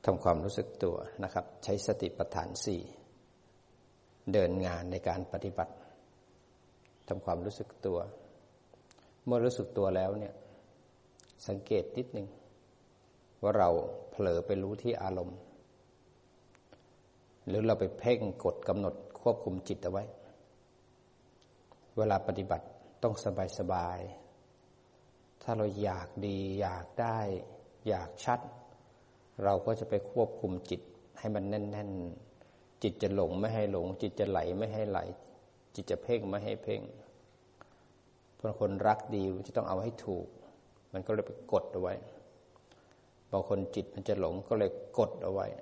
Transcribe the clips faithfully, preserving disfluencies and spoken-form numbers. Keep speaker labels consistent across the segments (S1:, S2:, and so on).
S1: ทำความรู้สึกตัวนะครับใช้สติปัฏฐานสี่เดินงานในการปฏิบัติทำความรู้สึกตัวเมื่อรู้สึกตัวแล้วเนี่ยสังเกตนิดนึงว่าเราเผลอไปรู้ที่อารมณ์หรือเราไปเพ่งกดกำหนดควบคุมจิตเอาไว้เวลาปฏิบัติต้องสบายๆถ้าเราอยากดีอยากได้อยากชัดเราก็จะไปควบคุมจิตให้มันแน่นๆจิตจะหลงไม่ให้หลงจิตจะไหลไม่ให้ไหลจิตจะเพ่งไม่ให้เพ่งเพราะคนรักดีจะต้องเอาให้ถูกมันก็เลยไปกดเอาไว้บางคนจิตมันจะหลงก็เลยกดเอาไว้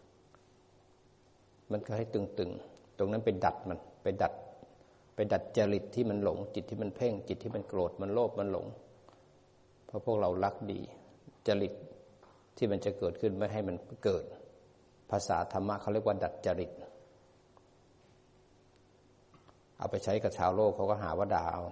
S1: มันก็ให้ตึงๆตรงนั้นไปดัดมันไปดัดไปดัดจริตที่มันหลงจิตที่มันเพ่งจิตที่มันโกรธมันโลภมันหลงเพราะพวกเรารักดีจริตที่มันจะเกิดขึ้นไม่ให้มันเกิดภาษาธรรมะเขาเรียกว่าดัดจริตเอาไปใช้กับชาวโลกเขาก็หาว่าด่าเอา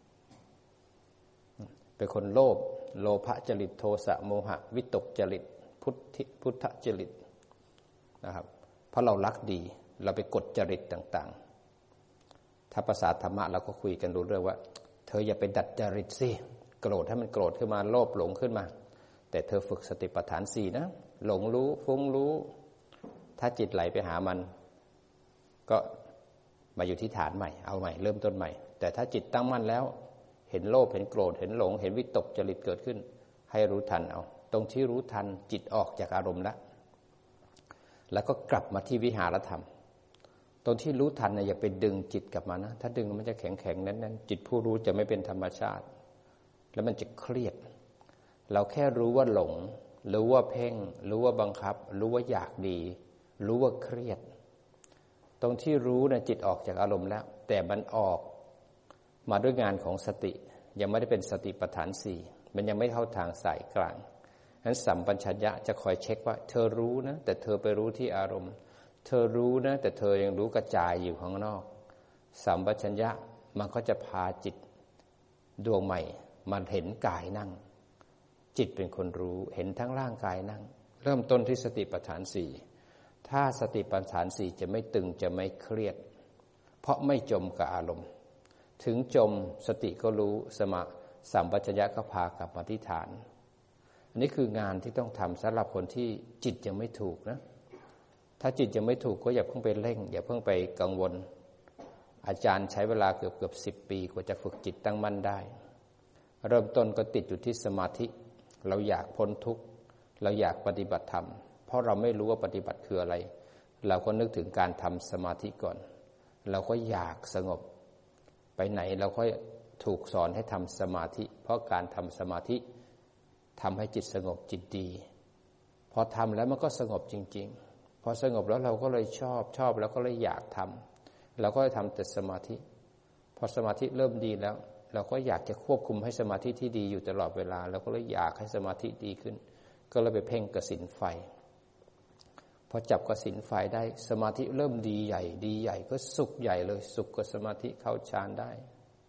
S1: เป็นคนโลภโลภจริตโทสะโมหะวิตกจริตพุทธิพุทธจริตนะครับเพราะเรารักดีเราไปกดจริตต่างๆถ้าภาษาธรรมะเราก็คุยกันรู้เรื่องว่าเธออย่าไปดัดจริตสิโกรธให้มันโกรธขึ้นมาโลภหลงขึ้นมาแต่เธอฝึกสติปัฏฐานสี่นะหลงรู้ฟุ้งรู้ถ้าจิตไหลไปหามันก็มาอยู่ที่ฐานใหม่เอาใหม่เริ่มต้นใหม่แต่ถ้าจิตตั้งมั่นแล้วเห็นโลภเห็นโกรธเห็นหลงเห็นวิตกจริตเกิดขึ้นให้รู้ทันเอาตรงที่รู้ทันจิตออกจากอารมณ์แล้วแล้วก็กลับมาที่วิหารธรรมตรงที่รู้ทันนะอย่าไปดึงจิตกลับมานะถ้าดึงมันจะแข็งแข็งนั้นนั้นจิตผู้รู้จะไม่เป็นธรรมชาติแล้วมันจะเครียดเราแค่รู้ว่าหลงรู้ว่าเพ่งรู้ว่าบังคับรู้ว่าอยากดีรู้ว่าเครียดตรงที่รู้นะจิตออกจากอารมณ์แล้วแต่มันออกมาด้วยงานของสติยังไม่ได้เป็นสติปัฏฐานสี่มันยังไม่เข้าทางสายกลางฉะนั้นสัมปชัญญะจะคอยเช็คว่าเธอรู้นะแต่เธอไปรู้ที่อารมณ์เธอรู้นะแต่เธอยังรู้กระจายอยู่ข้างนอกสัมปชัญญะมันก็จะพาจิตดวงใหม่มันเห็นกายนั่งจิตเป็นคนรู้เห็นทั้งร่างกายนั่งเริ่มต้นที่สติปัฏฐานสี่ถ้าสติปัฏฐานสี่จะไม่ตึงจะไม่เครียดเพราะไม่จมกับอารมณ์ถึงจมสติก็รู้สมาสัมปชัญญะก็พากลับมาที่ฐานอันนี้คืองานที่ต้องทำสำหรับคนที่จิตยังไม่ถูกนะถ้าจิตยังไม่ถูกก็อย่าเพิ่งไปเร่งอย่าเพิ่งไปกังวลอาจารย์ใช้เวลาเกือบเกือบสิบปีกว่าจะฝึกจิตตั้งมั่นได้เริ่มต้นก็ติดอยู่ที่สมาธิเราอยากพ้นทุกข์เราอยากปฏิบัติธรรมเพราะเราไม่รู้ว่าปฏิบัติคืออะไรเราก็นึกถึงการทำสมาธิก่อนเราก็อยากสงบไปไหนเราก็ถูกสอนให้ทำสมาธิเพราะการทำสมาธิทำให้จิตสงบจิตดีพอทำแล้วมันก็สงบจริงๆพอสงบแล้วเราก็เลยชอบชอบแล้วก็เลยอยากทำเราก็เลยทำแต่สมาธิพอสมาธิเริ่มดีแล้วเราก็อยากจะควบคุมให้สมาธิที่ดีอยู่ตลอดเวลาเราก็เลยอยากให้สมาธิดีขึ้นก็เลยไปเพ่งกสิณไฟพอจับกสิณไฟได้สมาธิเริ่มดีใหญ่ดีใหญ่ก็สุขใหญ่เลยสุขกับสมาธิเข้าฌานได้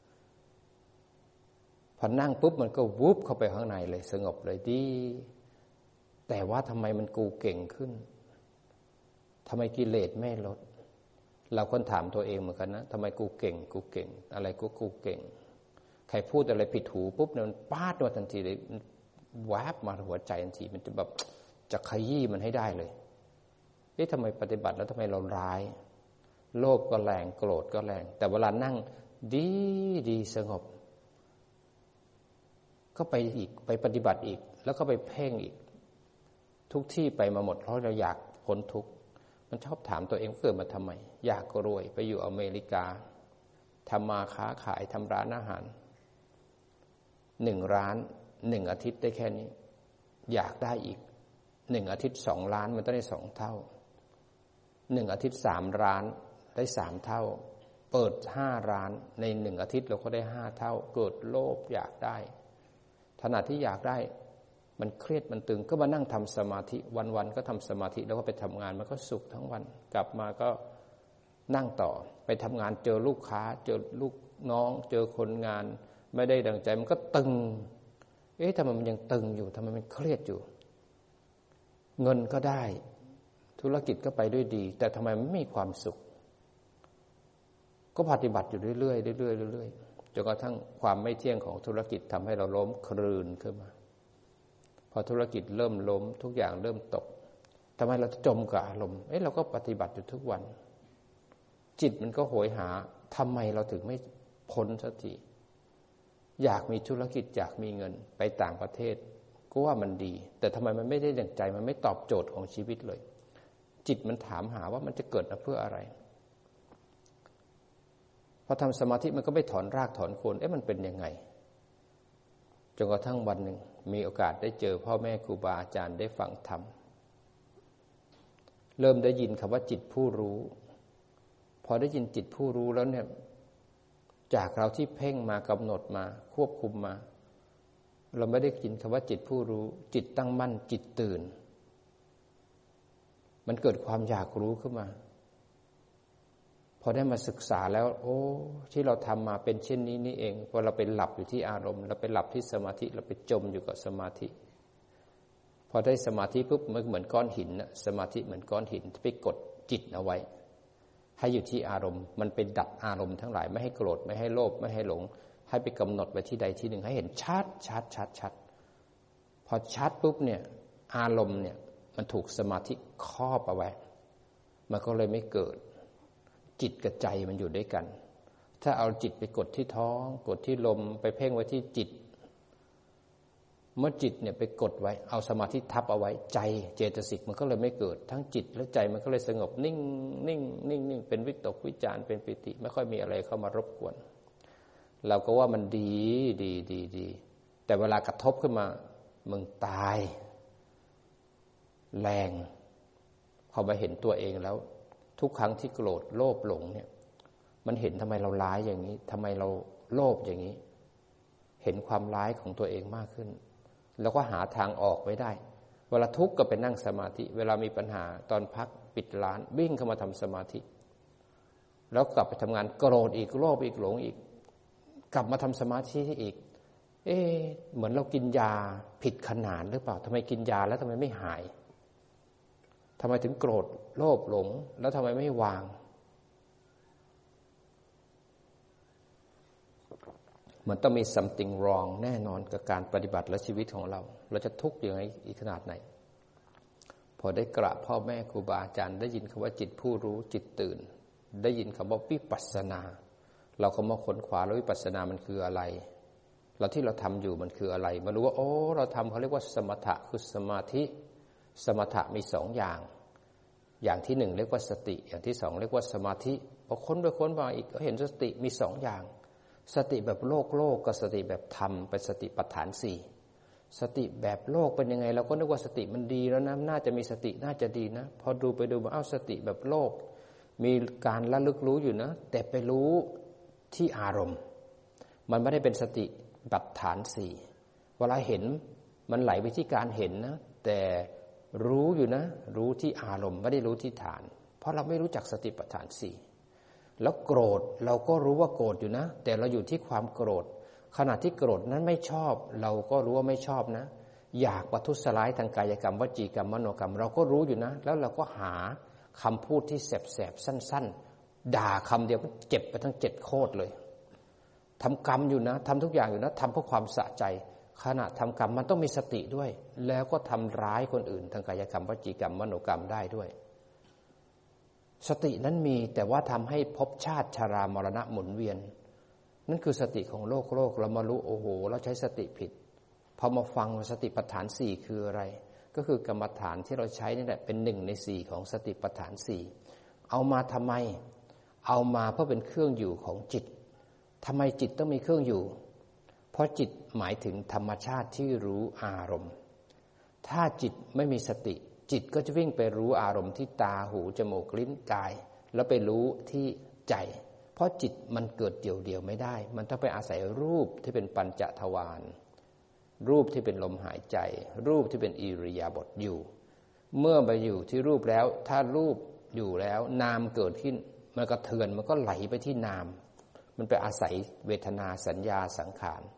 S1: พอนั่งปุ๊บมันก็วุบเข้าไปข้างในเลยสงบเลยดีแต่ว่าทำไมมันกูเก่งขึ้นทำไมกิเลสไม่ลดเราคนถามตัวเองเหมือนกันนะทำไมกูเก่งกูเก่งอะไรกูกูเก่งใครพูดอะไรผิดหูปุ๊บเนี่ยมันปาดมาทันทีเลยแวบมาหัวใจทันทีมันจะแบบจะขยี้มันให้ได้เลยเอ๊ะทำไมปฏิบัติแล้วทำไมเราร้ายโลภก็แรงโกรธก็แรงแต่เวลานั่งดีดีสงบก็ไปอีกไปปฏิบัติอีกแล้วก็ไปเพ่งอีกทุกที่ไปมาหมดเพราะเราอยากพ้นทุกข์มันชอบถามตัวเองเกิดมาทำไมอยากรวยไปอยู่อเมริกาทำมาค้าขายทำร้านอาหารหนึ่งร้านหนึ่งอาทิตย์ได้แค่นี้อยากได้อีกหนึ่งอาทิตย์สองล้านมันต้องได้สองเท่าหนึ่งอาทิตย์สามร้านได้สามเท่าเปิดห้าร้านในหนึ่งอาทิตย์เราก็ได้ห้าเท่าเกิดโลภอยากได้ขณะที่อยากได้มันเครียดมันตึงก็มานั่งทำสมาธิวันๆก็ทำสมาธิแล้วก็ไปทำงานมันก็สุขทั้งวันกลับมาก็นั่งต่อไปทำงานเจอลูกค้าเจอลูกน้องเจอคนงานไม่ได้ดังใจมันก็ตึงเอ๊ะทำไมมันยังตึงอยู่ทำไมมันเครียดอยู่เงินก็ได้ธุรกิจก็ไปด้วยดีแต่ทำไมไม่มีความสุขก็ปฏิบัติอยู่เรื่อยๆเรื่อยๆเรื่อยๆจนกระทั่งความไม่เที่ยงของธุรกิจทำให้เราล้มคลืนขึ้นมาพอธุรกิจเริ่มล้มทุกอย่างเริ่มตกทำไมเราจมกับอารมณ์เอ้ยเราก็ปฏิบัติอยู่ทุกวันจิตมันก็โหยหาทำไมเราถึงไม่พ้นสักทีอยากมีธุรกิจอยากมีเงินไปต่างประเทศก็ว่ามันดีแต่ทำไมมันไม่ได้ดังใจมันไม่ตอบโจทย์ของชีวิตเลยจิตมันถามหาว่ามันจะเกิดมาเพื่ออะไรพอทำสมาธิมันก็ไม่ถอนรากถอนโคนเอ๊ะมันเป็นยังไงจนกระทั่งวันหนึ่งมีโอกาสได้เจอพ่อแม่ครูบาอาจารย์ได้ฟังธรรมเริ่มได้ยินคำว่าจิตผู้รู้พอได้ยินจิตผู้รู้แล้วเนี่ยจากเราที่เพ่งมากำหนดมาควบคุมมาเราไม่ได้ยินคำว่าจิตผู้รู้จิตตั้งมั่นจิตตื่นมันเกิดความอยากรู้ขึ้นมาพอได้มาศึกษาแล้วโอ้ที่เราทำมาเป็นเช่นนี้นี่เองพอเราไปหลับอยู่ที่อารมณ์เราไปหลับที่สมาธิเราไปจมอยู่กับสมาธิพอได้สมาธิปุ๊บมันเหมือนก้อนหินนะสมาธิเหมือนก้อนหินที่ไปกดจิตเอาไว้ให้อยู่ที่อารมณ์มันไปดับอารมณ์ทั้งหลายไม่ให้โกรธไม่ให้โลภไม่ให้หลงให้ไปกำหนดไว้ที่ใดที่หนึ่งให้เห็นชัดชัดชัดชัดพอชัดปุ๊บเนี่ยอารมณ์เนี่ยมันถูกสมาธิครอบเอาไว้มันก็เลยไม่เกิดจิตกับใจมันอยู่ด้วยกันถ้าเอาจิตไปกดที่ท้องกดที่ลมไปเพ่งไว้ที่จิตเมื่อจิตเนี่ยไปกดไว้เอาสมาธิทับเอาไว้ใจเจตสิกมันก็เลยไม่เกิดทั้งจิตและใจมันก็เลยสงบนิ่งนิ่งนิ่งนิ่งเป็นวิตกวิจารเป็นปิติไม่ค่อยมีอะไรเข้ามารบกวนเราก็ว่ามันดีดีดีดีแต่เวลากระทบขึ้นมามึงตายแรงพอมาเห็นตัวเองแล้วทุกครั้งที่โกรธโลภหลงเนี่ยมันเห็นทำไมเราร้ายอย่างนี้ทำไมเราโลภอย่างนี้เห็นความร้ายของตัวเองมากขึ้นแล้วก็หาทางออกไม่ได้เวลาทุกข์ก็ไปนั่งสมาธิเวลามีปัญหาตอนพักปิดร้านวิ่งเข้ามาทำสมาธิแล้วกลับไปทำงานโกรธอีกโลภอีกหลงอีกกลับมาทำสมาธิอีกเอ๊ะเหมือนเรากินยาผิดขนาดหรือเปล่าทำไมกินยาแล้วทำไมไม่หายทำไมถึงโกรธโลภหลงแล้วทำไมไม่วางมันต้องมี something wrong แน่นอนกับการปฏิบัติและชีวิตของเราเราจะทุกข์อย่างไรอีกขนาดไหนพอได้กราบพ่อแม่ครูบาอาจารย์ได้ยินคำว่าจิตผู้รู้จิตตื่นได้ยินคำว่าวิปัสสนาเราก็มาค้นคว้าแล้ววิปัสสนามันคืออะไรเราที่เราทำอยู่มันคืออะไรมารู้ว่าโอ้เราทำเขาเรียกว่าสมถะคือสมาธิสมถะมีสองอย่างอย่างที่หนึ่งเรียกว่าสติอย่างที่สองเรียกว่าสมาธิพอค้นไปค้นมาอีกก็เห็นสติมีสองอย่างสติแบบโลกโลกกับสติแบบธรรมเป็นสติปัฏฐานสี่สติแบบโลกเป็นยังไงเราก็นึกว่าสติมันดีแล้วนะน่าจะมีสติน่าจะดีนะพอดูไปดูมาเอ้าสติแบบโลกมีการระลึกรู้อยู่นะแต่ไปรู้ที่อารมณ์มันไม่ได้เป็นสติปัฏฐานสี่เวลาเห็นมันไหลไปที่การเห็นนะแต่รู้อยู่นะรู้ที่อารมณ์ไม่ได้รู้ที่ฐานเพราะเราไม่รู้จักสติปัฏฐานสี่แล้วโกรธเราก็รู้ว่าโกรธอยู่นะแต่เราอยู่ที่ความโกรธขณะที่โกรธนั้นไม่ชอบเราก็รู้ว่าไม่ชอบนะอยากประทุษร้ายทางกายกรรมวจีกรรมมโนกรรมเราก็รู้อยู่นะแล้วเราก็หาคำพูดที่แสบๆสั้นๆด่าคำเดียวมันเจ็บไปทั้งเจ็ดโคตรเลยทำกรรมอยู่นะทำทุกอย่างอยู่นะทำเพื่อความสะใจขณะทำกรรมมันต้องมีสติด้วยแล้วก็ทำร้ายคนอื่นทางกายกรรมวจีกรรมมโนกรรมได้ด้วยสตินั้นมีแต่ว่าทำให้ภพชาติชรามรณะหมุนเวียนนั่นคือสติของโลกโลกเรามารู้โอ้โหเราใช้สติผิดพอมาฟังว่าสติปัฏฐานสี่คืออะไรก็คือกรรมฐานที่เราใช้นี่แหละเป็นหนึ่งในสี่ของสติปัฏฐานสี่เอามาทำไมเอามาเพื่อเป็นเครื่องอยู่ของจิตทำไมจิตต้องมีเครื่องอยู่เพราะจิตหมายถึงธรรมชาติที่รู้อารมณ์ถ้าจิตไม่มีสติจิตก็จะวิ่งไปรู้อารมณ์ที่ตาหูจมูกลิ้นกายแล้วไปรู้ที่ใจเพราะจิตมันเกิดเดี่ยวๆไม่ได้มันต้องไปอาศัยรูปที่เป็นปัญจทวารรูปที่เป็นลมหายใจรูปที่เป็นอิริยาบถอยู่เมื่อไปอยู่ที่รูปแล้วถ้ารูปอยู่แล้วนามเกิดขึ้นมันกระเทือนมันก็ไหลไปที่นามมันไปอาศัยเวทนาสัญญาสังขาร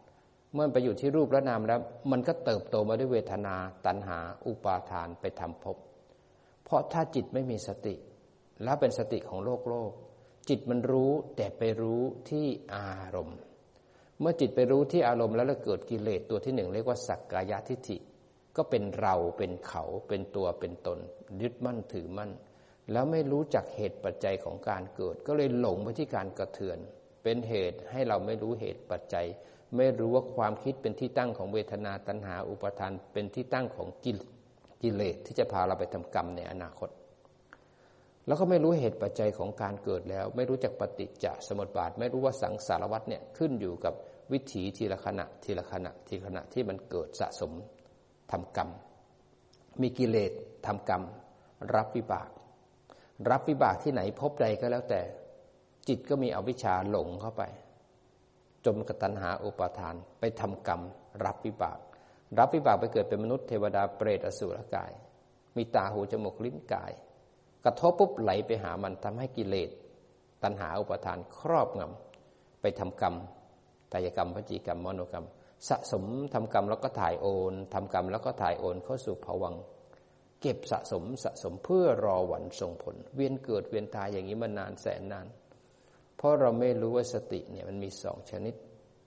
S1: เมื่อไปอยู่ที่รูปและนามแล้วมันก็เติบโตมาด้วยเวทนาตัณหาอุปาทานไปทำภพเพราะถ้าจิตไม่มีสติแล้วเป็นสติของโลกโลกจิตมันรู้แต่ไปรู้ที่อารมณ์เมื่อจิตไปรู้ที่อารมณ์แล้วเกิดกิเลสตัวที่หนึ่งเรียกว่าสักกายทิฏฐิก็เป็นเราเป็นเขาเป็นตัวเป็นตนยึดมั่นถือมั่นแล้วไม่รู้จักเหตุปัจจัยของการเกิดก็เลยหลงไปที่การกระเทือนเป็นเหตุให้เราไม่รู้เหตุปัจจัยไม่รู้ว่าความคิดเป็นที่ตั้งของเวทนาตัณหาอุปาทานเป็นที่ตั้งของกิเลสที่จะพาเราไปทำกรรมในอนาคตแล้วก็ไม่รู้เหตุปัจจัยของการเกิดแล้วไม่รู้จักปฏิจจสมุปบาทไม่รู้ว่าสังสารวัฏเนี่ยขึ้นอยู่กับวิถีทีละขณะทีละขณะทีละขณะที่มันเกิดสะสมทำกรรมมีกิเลสทำกรรมรับวิบากรับวิบากที่ไหนพบใดก็แล้วแต่จิตก็มีอวิชชาหลงเข้าไปจมกับตัณหาอุปาทานไปทำกรรมรับวิบากรับวิบากไปเกิดเป็นมนุษย์เทวดาเปรตอสุรกายมีตาหูจมูกลิ้นกายกระทบปุ๊บไหลไปหามันทำให้กิเลสตัณหาอุปาทานครอบงำไปทำกรรมกายกรรมวจีกรรมมโนกรรมสะสมทำกรรมแล้วก็ถ่ายโอนทำกรรมแล้วก็ถ่ายโอนเข้าสู่ภวังค์เก็บสะสมสะสมเพื่อรอวันส่งผลเวียนเกิดเวียนตายอย่างนี้มานานแสนนานเพราะเราไม่รู้ว่าสติเนี่ยมันมีสองชนิด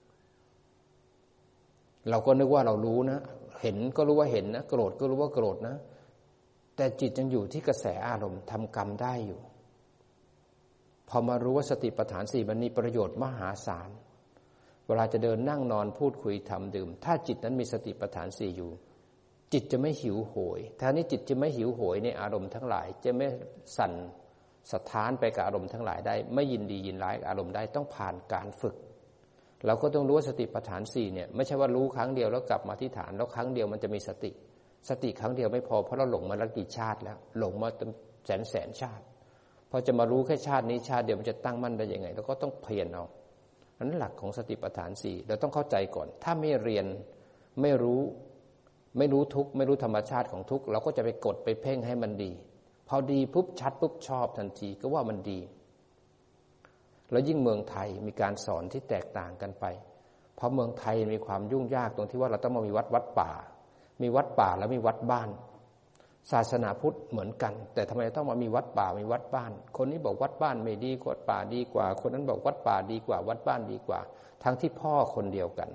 S1: เราก็นึกว่าเรารู้นะเห็นก็รู้ว่าเห็นนะโกรธก็รู้ว่าโกรธนะแต่จิตยังอยู่ที่กระแสอารมณ์ทำกรรมได้อยู่พอมารู้ว่าสติปัฏฐานสี่มันมีประโยชน์มหาศาลเวลาจะเดินนั่งนอนพูดคุยทำดื่มถ้าจิตนั้นมีสติปัฏฐานสี่อยู่จิตจะไม่หิวโหยถ้านี้จิตจะไม่หิวโหยในอารมณ์ทั้งหลายจะไม่สั่นสะท้านไปกับอารมณ์ทั้งหลายได้ไม่ยินดียินร้ายกับอารมณ์ได้ต้องผ่านการฝึกเราก็ต้องรู้ว่าสติปัฏฐานสี่เนี่ยไม่ใช่ว่ารู้ครั้งเดียวแล้วกลับมาที่ฐานแล้วครั้งเดียวมันจะมีสติสติครั้งเดียวไม่พอเพราะเราหลงมาแล้วกี่ชาติแล้วหลงมาแสนแสนชาติพอจะมารู้แค่ชาตินี้ชาติเดียวมันจะตั้งมั่นได้ยังไงเราก็ต้องเพียรเอาอันนั้นหลักของสติปัฏฐานสี่เราต้องเข้าใจก่อนถ้าไม่เรียนไม่รู้ไม่รู้ทุกข์ไม่รู้ธรรมชาติของทุกข์เราก็จะไปกดไปเพ่งให้มันดีพอดีปุ๊บชัดปุ๊บชอบทันทีก็ว่ามันดีแล้วยิ่งเมืองไทยมีการสอนที่แตกต่างกันไปเพราะเมืองไทยมีความยุ่งยากตรงที่ว่าเราต้องมามีวัดวัดป่ามีวัดป่าแล้วมีวัดบ้านศาสนาพุทธเหมือนกันแต่ทำไมต้องมามีวัดป่ามีวัดบ้านคนนี้บอกวัดบ้านไม่ดีกว่าวัดป่าดีกว่าคนนั้นบอกวัดป่าดีกว่าวัดบ้านดีกว่าทั้งที่พ่อคนเดียวกัน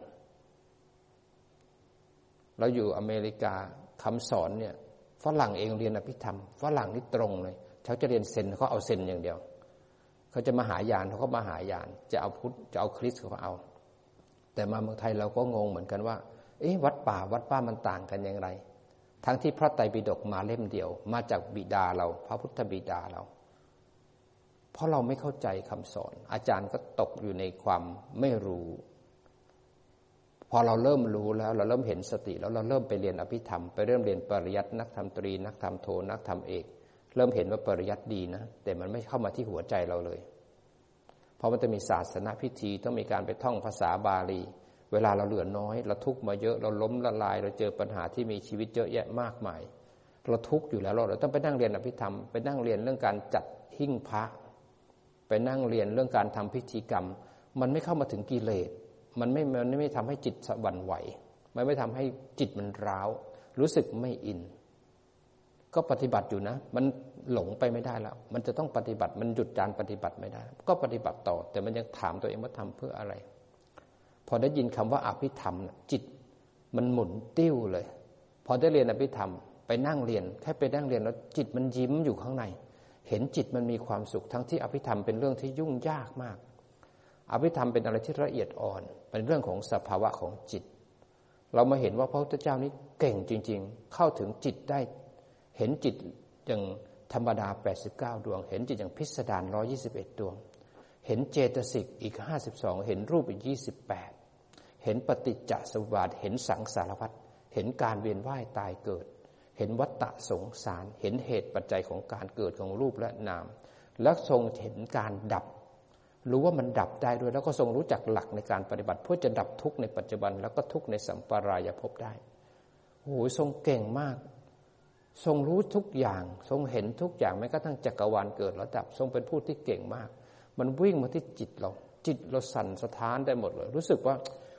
S1: เราอยู่อเมริกาคำสอนเนี่ยฝรั่งเองเรียนอภิธรรมฝรั่งนี่ตรงเลยเขาจะเรียนเซนเขาเอาเซนอย่างเดียวเขาจะมาหายานเขาก็มาหายานจะเอาพุทธจะเอาคริสต์เขาก็เอาแต่มาเมืองไทยเราก็งงเหมือนกันว่าเอ๊ะวัดป่าวัดบ้านมันต่างกันอย่างไรทั้งที่พระไตรปิฎกมาเล่มเดียวมาจากบิดาเราพระพุทธบิดาเราเพราะเราไม่เข้าใจคำสอนอาจารย์ก็ตกอยู่ในความไม่รู้พอเราเริ่มรู้แล้วเราเริ่มเห็นสติแล้วเราเริ่มไปเรียนอภิธรรมไปเริ่มเรียนปริยัตินักธรรมตรีนักธรรมโทนักธรรมเอกเริ่มเห็นว่าปริยัติดีนะแต่มันไม่เข้ามาที่หัวใจเราเลยเพราะมันจะมีศาสนพิธีต้องมีการไปท่องภาษาบาลีเวลาเราเหลือน้อยเราทุกข์มาเยอะเราล้มละลายเราเจอปัญหาที่มีชีวิตเยอะแยะมากมายเราทุกข์อยู่แล้วเราต้องไปนั่งเรียนอภิธรรมไปนั่งเรียนเรื่องการจัดหิ้งพระไปนั่งเรียนเรื่องการทำพิธีกรรมมันไม่เข้ามาถึงกิเลสมันไม่มันไม่ทำให้จิตหวั่นไหวมันไม่ทำให้จิตมันร้าวรู้สึกไม่อินก็ปฏิบัติอยู่นะมันหลงไปไม่ได้แล้วมันจะต้องปฏิบัติมันหยุดการปฏิบัติไม่ได้ก็ปฏิบัติต่อแต่มันยังถามตัวเองว่าทำเพื่ออะไรพอได้ยินคำว่าอภิธรรมจิตมันหมุนติ้วเลยพอได้เรียนอภิธรรมไปนั่งเรียนแค่ไปนั่งเรียนแล้วจิตมันยิ้มอยู่ข้างในเห็นจิตมันมีความสุขทั้งที่อภิธรรมเป็นเรื่องที่ยุ่งยากมากอภิธรรมเป็นอะไรที่ละเอียดอ่อนเป็นเรื่องของสภาวะของจิตเรามาเห็นว่าพระพุทธเจ้านี้เก่งจริงๆเข้าถึงจิตได้เห็นจิตอย่างธรรมดาแปดสิบเก้าดวงเห็นจิตอย่างพิสดารหนึ่งร้อยยี่สิบเอ็ดดวงเห็นเจตสิกอีกห้าสิบสองเห็นรูปอีกยี่สิบแปดเห็นปฏิจจสมุปบาทเห็นสังสารวัฏเห็นการเวียนว่ายตายเกิดเห็นวัฏฏะสงสารเห็นเหตุปัจจัยของการเกิดของรูปและนามและทรงเห็นการดับรู้ว่ามันดับได้ด้วยแล้วก็ทรงรู้จักหลักในการปฏิบัติเพื่อจะดับทุกข์ในปัจจุบันแล้วก็ทุกข์ในสัมปรายภพได้โอ้โหทรงเก่งมากทรงรู้ทุกอย่างทรงเห็นทุกอย่างแม้กระทั่งจักรวาลเกิดแล้วดับทรงเป็นผู้ที่เก่งมากมันวิ่งมาที่จิตเราจิตเราสั่นสะท้านได้หมดเลยรู้สึกว่า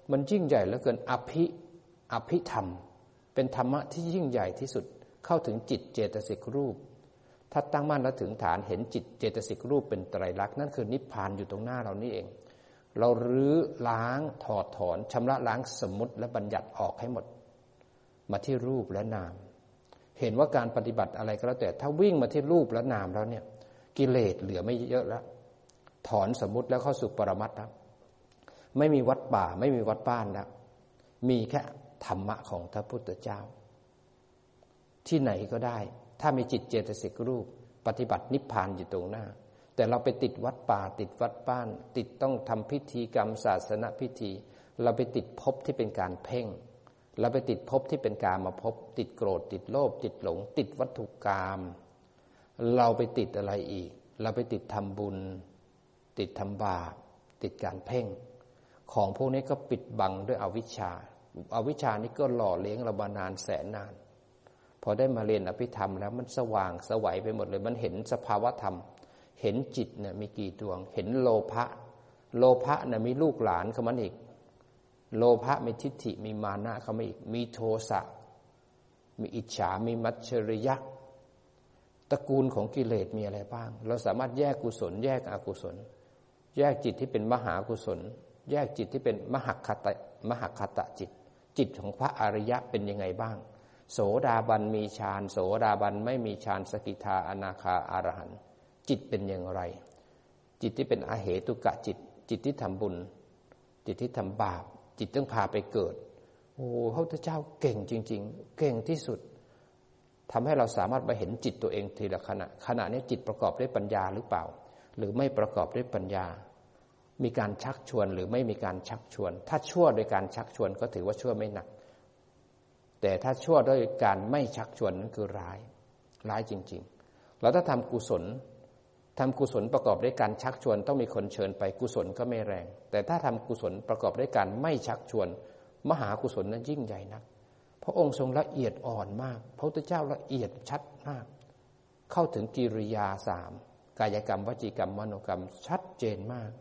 S1: มันยิ่งใหญ่เหลือเกินอภิอภิธรรมเป็นธรรมะที่ยิ่งใหญ่ที่สุดเข้าถึงจิตเจตสิกรูปถ้าตั้งมั่นแล้วถึงฐานเห็นจิตเจตสิกรูปเป็นไตรลักษณ์นั่นคือนิพพานอยู่ตรงหน้าเรานี่เองเรารื้อล้างถอดถอนชำระล้างสมมุติและบัญญัติออกให้หมดมาที่รูปและนามเห็นว่าการปฏิบัติอะไรก็แล้วแต่ถ้าวิ่งมาที่รูปและนามแล้วเนี่ยกิเลสเหลือไม่เยอะแล้วถอนสมมุติแล้วเข้าสู่ปรมัตถ์แล้วไม่มีวัดป่าไม่มีวัดบ้านแล้วมีแค่ธรรมะของพระพุทธเจ้าที่ไหนก็ได้ถ้ามีจิตเจตสิกรูปปฏิบัตินิพพานอยู่ตรงหน้าแต่เราไปติดวัดป่าติดวัดบ้านติดต้องทำพิธีกรรมศาสนพิธีเราไปติดภพที่เป็นการเพ่งเราไปติดภพที่เป็นกามภพติดโกรธติดโลภติดหลงติดวัตถุกรรมเราไปติดอะไรอีกเราไปติดทำบุญติดทำบาปติดการเพ่งของพวกนี้ก็ปิดบังด้วยอวิชชาอวิชชานี้ก็หล่อเลี้ยงเรามานานแสนนานพอได้มาเรียนอภิธรรมแล้วมันสว่างสวัยไปหมดเลยมันเห็นสภาวธรรมเห็นจิตเนี่ยมีกี่ดวงเห็นโลภะโลภะเนี่ยมีลูกหลานเข้ามาอีกโลภะมีทิฏฐิมีมานะเข้ามาอีกมีโทสะมีอิจฉามีมัจฉริยะตระกูลของกิเลสมีอะไรบ้างเราสามารถแยกกุศลแยกอกุศลแยกจิตที่เป็นมหากุศลแยกจิตที่เป็นมหคตะมหคตะจิตจิตของพระอริยะเป็นยังไงบ้างโสดาบันมีฌานโสดาบันไม่มีฌานสกิทาอนาคาอรหันต์จิตเป็นอย่างไรจิตที่เป็นอเหตุกะจิตจิตที่ทำบุญจิตที่ทำบาปจิตต้องพาไปเกิดโอ้พระพุทธเจ้าเก่งจริงๆเก่งที่สุดทำให้เราสามารถไปเห็นจิตตัวเองทีละขณะขณะนี้จิตประกอบด้วยปัญญาหรือเปล่าหรือไม่ประกอบด้วยปัญญามีการชักชวนหรือไม่มีการชักชวนถ้าชั่วโดยการชักชวนก็ถือว่าชั่วไม่หนักแต่ถ้าชั่วด้วยการไม่ชักชวนนั่นคือร้ายร้ายจริงๆแล้วถ้าทำกุศลทำกุศลประกอบด้วยการชักชวนต้องมีคนเชิญไปกุศลก็ไม่แรงแต่ถ้าทำกุศลประกอบด้วยการไม่ชักชวนมหากุศลนั้นยิ่งใหญ่นักพระองค์ทรงละเอียดอ่อนมากพระพุทธเจ้าละเอียดชัดมากเข้าถึงกิริยาสามกายกรรมวจีกรรมมโนกรรมชัดเจนมาก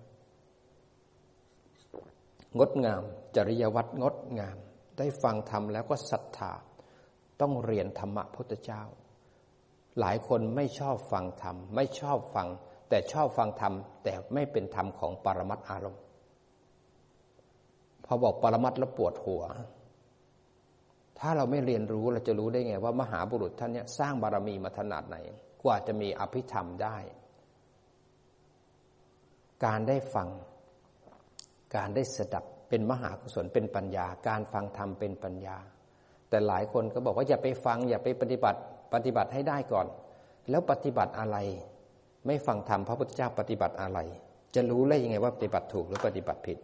S1: งดงามจริยวัตรงดงามได้ฟังธรรมแล้วก็ศรัทธาต้องเรียนธรรมะพระพุทธเจ้าหลายคนไม่ชอบฟังธรรมไม่ชอบฟังแต่ชอบฟังธรรมแต่ไม่เป็นธรรมของปรมัตถ์อารมณ์พอบอกปรมัตถ์แล้วปวดหัวถ้าเราไม่เรียนรู้เราจะรู้ได้ไงว่ามหาบุรุษท่านเนี่ยสร้างบารมีมาขนาดไหนกว่าจะมีอภิธรรมได้การได้ฟังการได้สดับเป็นมหากุศลเป็นปัญญาการฟังธรรมเป็นปัญญาแต่หลายคนก็บอกว่าอย่าไปฟังอย่าไปปฏิบัติปฏิบัติให้ได้ก่อนแล้วปฏิบัติอะไรไม่ฟังธรรมพระพุทธเจ้าปฏิบัติอะไรจะรู้ได้ยังไงว่าปฏิบัติถูกหรือปฏิบัติผิด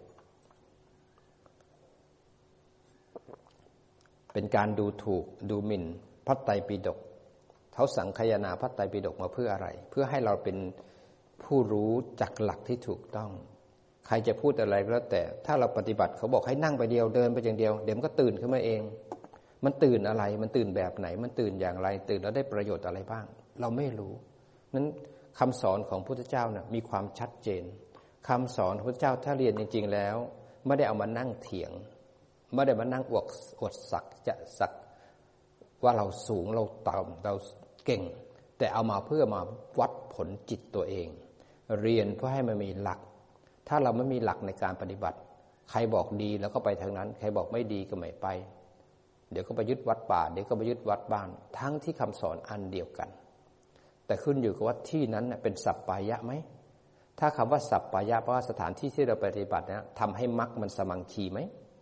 S1: เป็นการดูถูกดูหมิ่นพระไตรปิฎกเขาสังคายนาพระไตรปิฎกมาเพื่ออะไรเพื่อให้เราเป็นผู้รู้จักหลักที่ถูกต้องใครจะพูดอะไรก็แล้วแต่ถ้าเราปฏิบัติเขาบอกให้นั่งไปเดียวเดินไปอย่างเดียวเดี๋ยวมันก็ตื่นขึ้นมาเองมันตื่นอะไรมันตื่นแบบไหนมันตื่นอย่างไรตื่นแล้วได้ประโยชน์อะไรบ้างเราไม่รู้นั้นคำสอนของพระพุทธเจ้าน่ะมีความชัดเจนคำสอนพระพุทธเจ้าถ้าเรียนจริงๆแล้วไม่ได้เอามานั่งเถียงไม่ได้มานั่งอวดอวดสักจะสักว่าเราสูงเราต่ำเราเก่งแต่เอามาเพื่อมาวัดผลจิตตัวเองเรียนเพื่อให้มันมีหลักถ้าเราไม่มีหลักในการปฏิบัติใครบอกดีแล้วก็ไปทางนั้นใครบอกไม่ดีก็ไม่ไปเดี๋ยวก็ไปยึดวัดป่าเดี๋ยวก็ไปยึดวัดบ้านทั้งที่คำสอนอันเดียวกันแต่ขึ้นอยู่กับว่าที่นั้นเป็นสัปปายะไหมถ้าคำว่าสัปปายะเพราะว่าสถานที่ที่เราปฏิบัตินะทำให้มรรคมันสมังคีไหม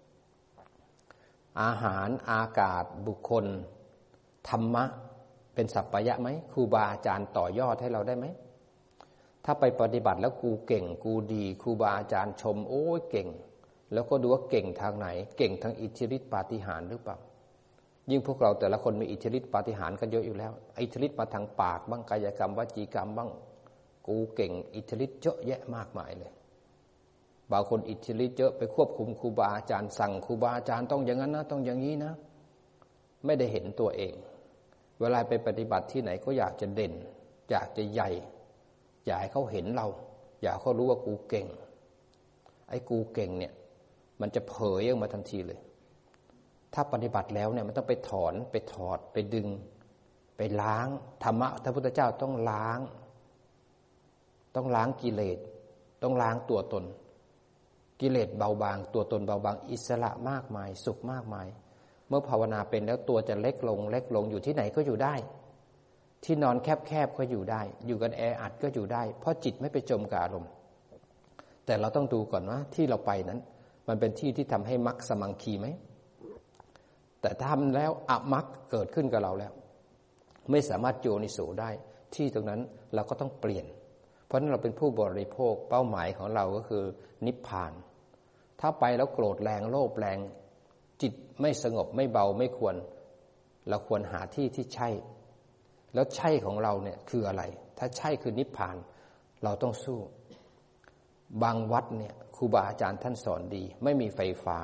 S1: อาหารอากาศบุคคลธรรมะเป็นสัปปายะไหมครูบาอาจารย์ต่อยอดให้เราได้ไหมถ้าไปปฏิบัติแล้วกูเก่งกูดีครูบาอาจารย์ชมโอ้ยเก่งแล้วก็ดูว่าเก่งทางไหนเก่งทางอิทธิฤทธิปาฏิหาริย์หรือเปล่ายิ่งพวกเราแต่ละคนมีอิทธิฤทธิปาฏิหาริย์กันเยอะอยู่แล้วอิทธิฤทธิ์มาทางปากบ้างกายกรรมวจีกรรมบ้างกูเก่งอิทธิฤทธิ์เยอะแยะมากมายเลยบางคนอิทธิฤทธิ์เยอะไปควบคุมครูบาอาจารย์สั่งครูบาอาจารย์ต้องอย่างนั้นนะต้องอย่างนี้นะไม่ได้เห็นตัวเองเวลาไปปฏิบัติที่ไหนก็อยากจะเด่นอยากจะใหญ่อยากให้เขาเห็นเราอยากเขารู้ว่ากูเก่งไอ้กูเก่งเนี่ยมันจะเผยออกมาทันทีเลยถ้าปฏิบัติแล้วเนี่ยมันต้องไปถอนไปถอดไปดึงไปล้างธรรมะพระพุทธเจ้าต้องล้างต้องล้างกิเลสต้องล้างตัวตนกิเลสเบาบางตัวตนเบาบางอิสระมากมายสุขมากมายเมื่อภาวนาเป็นแล้วตัวจะเล็กลงเล็กลงอยู่ที่ไหนก็อยู่ได้ที่นอนแคบๆก็อยู่ได้อยู่กันแออัดก็อยู่ได้เพราะจิตไม่ไปจมกับอารมณ์แต่เราต้องดูก่อนว่าที่เราไปนั้นมันเป็นที่ที่ทำให้มรรคสมังคีไหมแต่ทำแล้วอมรรคเกิดขึ้นกับเราแล้วไม่สามารถโยนิโสได้ที่ตรงนั้นเราก็ต้องเปลี่ยนเพราะฉะนั้นเราเป็นผู้บริโภคเป้าหมายของเราก็คือนิพพานถ้าไปแล้วโกรธแรงโลภแรงจิตไม่สงบไม่เบาไม่ควรเราควรหาที่ที่ใช่แล้วใช่ของเราเนี่ยคืออะไรถ้าใช่คือนิพพานเราต้องสู้บางวัดเนี่ยครูบาอาจารย์ท่านสอนดีไม่มีไฟฟ้า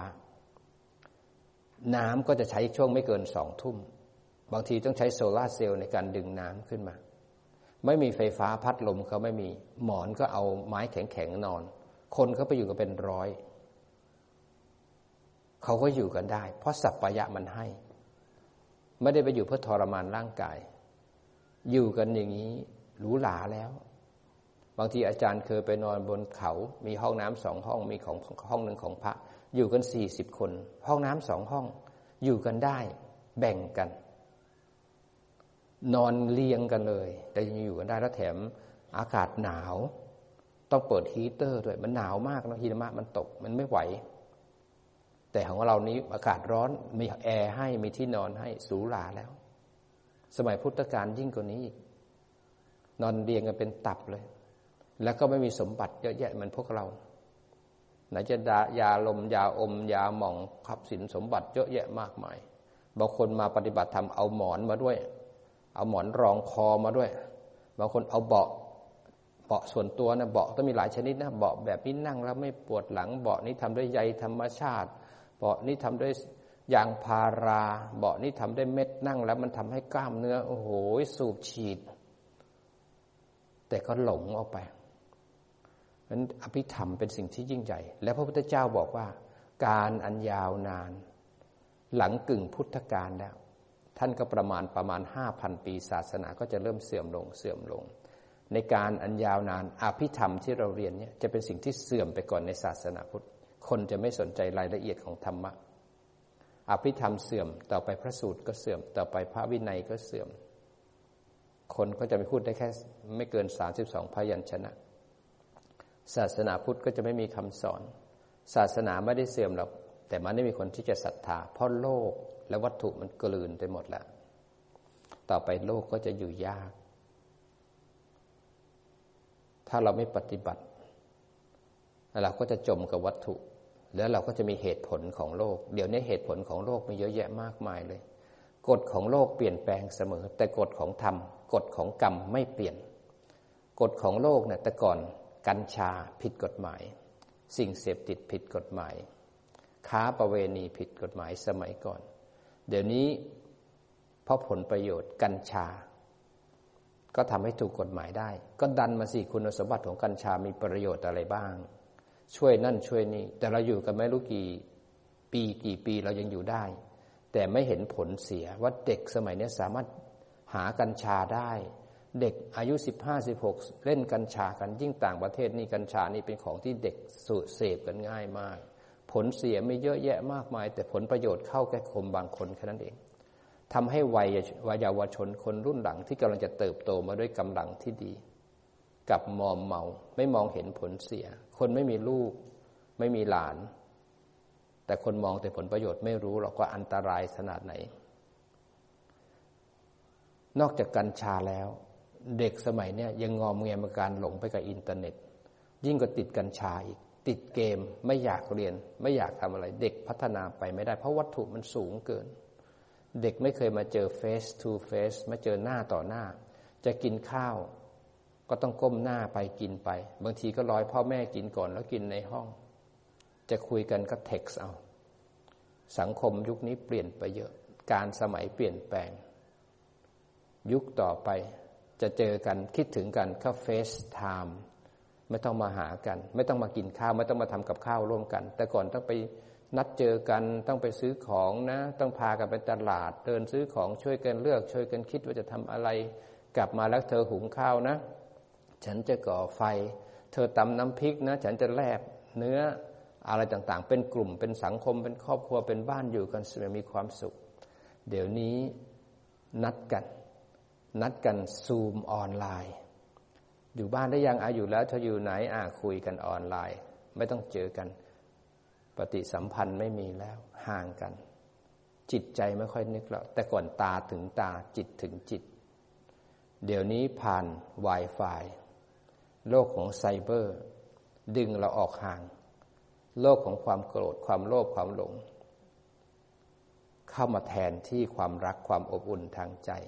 S1: น้ำก็จะใช้ช่วงไม่เกินสองทุ่มบางทีต้องใช้โซล่าร์เซลล์ในการดึงน้ำขึ้นมาไม่มีไฟฟ้าพัดลมเขาไม่มีหมอนก็เอาไม้แข็งๆนอนคนเขาไปอยู่กันเป็นร้อยเขาก็อยู่กันได้เพราะสัพพยะมันให้ไม่ได้ไปอยู่เพื่อทรมานร่างกายอยู่กันอย่างนี้หรูหราแล้วบางทีอาจารย์เคยไปนอนบนเขามีห้องน้ำสองห้องมีของห้องหนึ่งของพระอยู่กันสี่สิบคนห้องน้ำสองห้องอยู่กันได้แบ่งกันนอนเรียงกันเลยแต่ยังอยู่กันได้แล้วแถมอากาศหนาวต้องเปิดฮีเตอร์ด้วยมันหนาวมากนะหิมะมันตกมันไม่ไหวแต่ของเรานี้อากาศร้อนมีแอร์ให้มีที่นอนให้หรูหราแล้วสมัยพุทธกาลยิ่งกว่านี้อีกนอนเรียงกันเป็นตับเลยแล้วก็ไม่มีสมบัติเยอะแยะเหมือนพวกเราไหนจะยาลมยาอมยาหม่องทรัพย์สินสมบัติเยอะแยะมากมายบางคนมาปฏิบัติธรรมเอาหมอนมาด้วยเอาหมอนรองคอมาด้วยบางคนเอาเบาะเบาะส่วนตัวนะเบาะต้องมีหลายชนิดนะเบาะแบบนี้นั่งแล้วไม่ปวดหลังเบาะนี้ทำด้วยใยธรรมชาติเบาะนี้ทำด้วยยางพาราเบาะนี้ทำด้วยเม็ดนั่งแล้วมันทำให้กล้ามเนื้อโอ้โหสูบฉีดแต่ก็หลงออกไปนั้นอภิธรรมเป็นสิ่งที่ยิ่งใหญ่และพระพุทธเจ้าบอกว่าการอันยาวนานหลังกึ่งพุทธกาลแล้วท่านก็ประมาณประมาณ ห้าพัน ปีศาสนาก็จะเริ่มเสื่อมลงเสื่อมลงในการอันยาวนานอภิธรรมที่เราเรียนเนี่ยจะเป็นสิ่งที่เสื่อมไปก่อนในศาสนาพุทธคนจะไม่สนใจรายละเอียดของธรรมะอภิธรรมเสื่อมต่อไปพระสูตรก็เสื่อมต่อไปพระวินัยก็เสื่อมคนก็จะไม่พูดได้แค่ไม่เกินสามสิบสองพยัญชนะศาสนาพุทธก็จะไม่มีคำสอนศาสนาไม่ได้เสื่อมหรอกแต่มันไม่มีคนที่จะศรัทธาเพราะโลกและวัตถุมันกลืนไปหมดแล้วต่อไปโลกก็จะอยู่ยากถ้าเราไม่ปฏิบัติเราก็จะจมกับวัตถุแล้วเราก็จะมีเหตุผลของโลกเดี๋ยวนี้เหตุผลของโลกมีเยอะแยะมากมายเลยกฎของโลกเปลี่ยนแปลงเสมอแต่กฎของธรรมกฎของกรรมไม่เปลี่ยนกฎของโลกเนี่ยแต่ก่อนกัญชาผิดกฎหมายสิ่งเสพติดผิดกฎหมายค้าประเวณีผิดกฎหมายสมัยก่อนเดี๋ยวนี้เพราะผลประโยชน์กัญชาก็ทำให้ถูกกฎหมายได้ก็ดันมาสิคุณสมบัติของกัญชามีประโยชน์อะไรบ้างช่วยนั่นช่วยนี่แต่เราอยู่กันไม่รู้กี่ปีกี่ปีเรายังอยู่ได้แต่ไม่เห็นผลเสียว่าเด็กสมัยนี้สามารถหากัญชาได้เด็กอายุสิบห้า สิบหกเล่นกัญชากันยิ่งต่างประเทศนี่กัญชานี่เป็นของที่เด็กสูดเสพกันง่ายมากผลเสียไม่เยอะแยะมากมายแต่ผลประโยชน์เข้าแก่คนบางคนแค่นั้นเองทำให้วัยวัยเยาวชนคนรุ่นหลังที่กำลังจะเติบโตมาด้วยกำลังที่ดีกับมอมเมาไม่มองเห็นผลเสียคนไม่มีลูกไม่มีหลานแต่คนมองแต่ผลประโยชน์ไม่รู้หรอกว่าอันตรายขนาดไหนนอกจากกัญชาแล้วเด็กสมัยเนี้ยยังงอมแงมกับการหลงไปกับอินเทอร์เน็ตยิ่งกว่าติดกัญชาอีกติดเกมไม่อยากเรียนไม่อยากทำอะไรเด็กพัฒนาไปไม่ได้เพราะวัตถุมันสูงเกินเด็กไม่เคยมาเจอ face to face มาเจอหน้าต่อหน้าจะกินข้าวก็ต้องก้มหน้าไปกินไปบางทีก็รอพ่อแม่กินก่อนแล้วกินในห้องจะคุยกันก็เท็กซ์เอาสังคมยุคนี้เปลี่ยนไปเยอะการสมัยเปลี่ยนแปลงยุคต่อไปจะเจอกันคิดถึงกันก็เฟซไทม์ไม่ต้องมาหากันไม่ต้องมากินข้าวไม่ต้องมาทำกับข้าวร่วมกันแต่ก่อนต้องไปนัดเจอกันต้องไปซื้อของนะต้องพากันไปตลาดเดินซื้อของช่วยกันเลือกช่วยกันคิดว่าจะทำอะไรกลับมาแล้วเธอหุงข้าวนะฉันจะก่อไฟเธอตำน้ำพริกนะฉันจะแลบเนื้ออะไรต่างๆเป็นกลุ่มเป็นสังคมเป็นครอบครัวเป็นบ้านอยู่กันมีความสุขเดี๋ยวนี้นัดกันนัดกันซูมออนไลน์อยู่บ้านได้ยังอาอยู่แล้วเธออยู่ไหนอ่าคุยกันออนไลน์ไม่ต้องเจอกันปฏิสัมพันธ์ไม่มีแล้วห่างกันจิตใจไม่ค่อยนึกแล้วแต่ก่อนตาถึงตาจิตถึงจิตเดี๋ยวนี้ผ่าน Wi-Fi โลกของไซเบอร์ดึงเราออกห่างโลกของความโกรธความโลภความหลงเข้ามาแทนที่ความรักความอบอุ่นทางใจ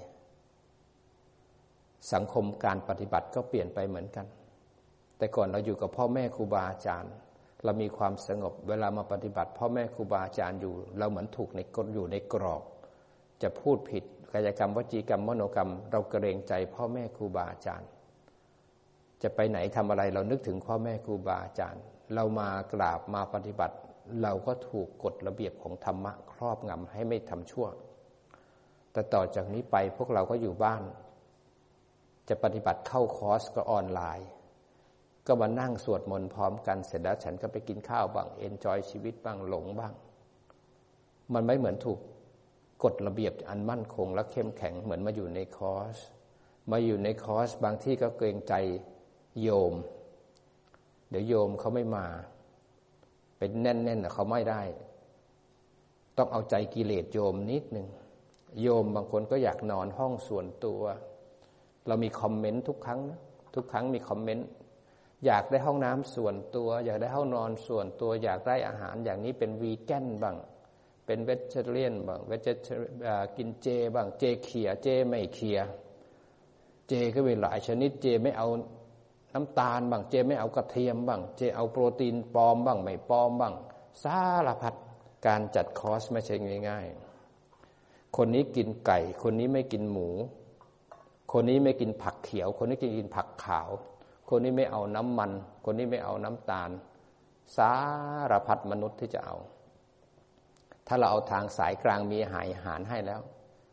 S1: สังคมการปฏิบัติก็เปลี่ยนไปเหมือนกันแต่ก่อนเราอยู่กับพ่อแม่ครูบาอาจารย์เรามีความสงบเวลามาปฏิบัติพ่อแม่ครูบาอาจารย์อยู่เราเหมือนถูกในกฎอยู่ในกรอบจะพูดผิดกายกรรมวจีกรรมมโนกรรมเราเกรงใจพ่อแม่ครูบาอาจารย์จะไปไหนทำอะไรเรานึกถึงพ่อแม่ครูบาอาจารย์เรามากราบมาปฏิบัติเราก็ถูกกฎระเบียบของธรรมะครอบงำให้ไม่ทำชั่วแต่ต่อจากนี้ไปพวกเราก็อยู่บ้านจะปฏิบัติเข้าคอร์สก็ออนไลน์ก็มานั่งสวดมนต์พร้อมกันเสร็จแล้วฉันก็ไปกินข้าวบ้างเอนจอยชีวิตบ้างหลงบ้างมันไม่เหมือนถูกกฎระเบียบอันมั่นคงและเข้มแข็งเหมือนมาอยู่ในคอร์สมาอยู่ในคอร์สบางที่ก็เกรงใจโยมเดี๋ยวโยมเขาไม่มาเป็นแน่นๆน่ะเขาไม่ได้ต้องเอาใจกิเลสโยมนิดนึงโยมบางคนก็อยากนอนห้องส่วนตัวเรามีคอมเมนต์ทุกครั้งนะทุกครั้งมีคอมเมนต์อยากได้ห้องน้ำส่วนตัวอยากได้ห้องนอนส่วนตัวอยากได้อาหารอย่างนี้เป็นวีแกนบ้างเป็นเวจเจเรียนบ้างเวจเจกินเจบ้างเจเขียเจไม่เขียเจก็มีหลายชนิดเจไม่เอาน้ำตาลบ้างเจไม่เอากระเทียมบ้างเจเอาโปรตีนปลอมบ้างไม่ปลอมบ้างสารพัดการจัดคอร์สไม่ใช่ง่ายๆคนนี้กินไก่คนนี้ไม่กินหมูคนนี้ไม่กินผักเขียวคนนี้กินผักขาวคนนี้ไม่เอาน้ำมันคนนี้ไม่เอาน้ำตาลสารพัดมนุษย์ที่จะเอาถ้าเราเอาทางสายกลางมีอาหารให้แล้ว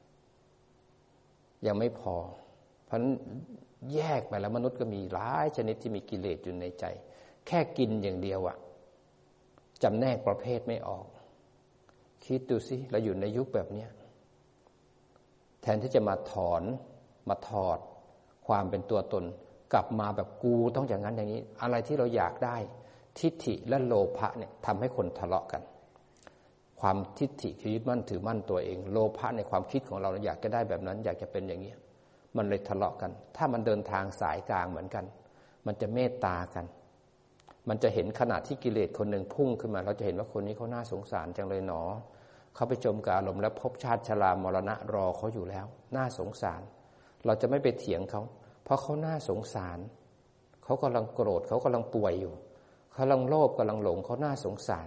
S1: ยังไม่พอเพราะฉะนั้นแยกไปแล้วมนุษย์ก็มีหลายชนิดที่มีกิเลสอยู่ในใจแค่กินอย่างเดียวอะจำแนกประเภทไม่ออกคิดดูสิเราอยู่ในยุคแบบนี้แทนที่จะมาถอนมาถอดความเป็นตัวตนกลับมาแบบกูต้องอย่างนั้นอย่างนี้อะไรที่เราอยากได้ทิฏฐิและโลภะเนี่ยทำให้คนทะเลาะกันความทิฏฐิคือยึดมั่นถือมั่นตัวเองโลภะในความคิดของเราอยากจะได้แบบนั้นอยากจะเป็นอย่างนี้มันเลยทะเลาะกันถ้ามันเดินทางสายกลางเหมือนกันมันจะเมตตากันมันจะเห็นขณะที่กิเลสคนหนึ่งพุ่งขึ้นมาเราจะเห็นว่าคนนี้เขาน่าสงสารจังเลยหนอเขาไปจมกับอารมณ์และภพชาติชรามรณะรอเขาอยู่แล้วน่าสงสารเราจะไม่ไปเถียงเขาเพราะเขาน่าสงสารเขากำลังโกรธเขากำลังป่วยอยู่เขากำลังโลภกำลังหลงเขาน่าสงสาร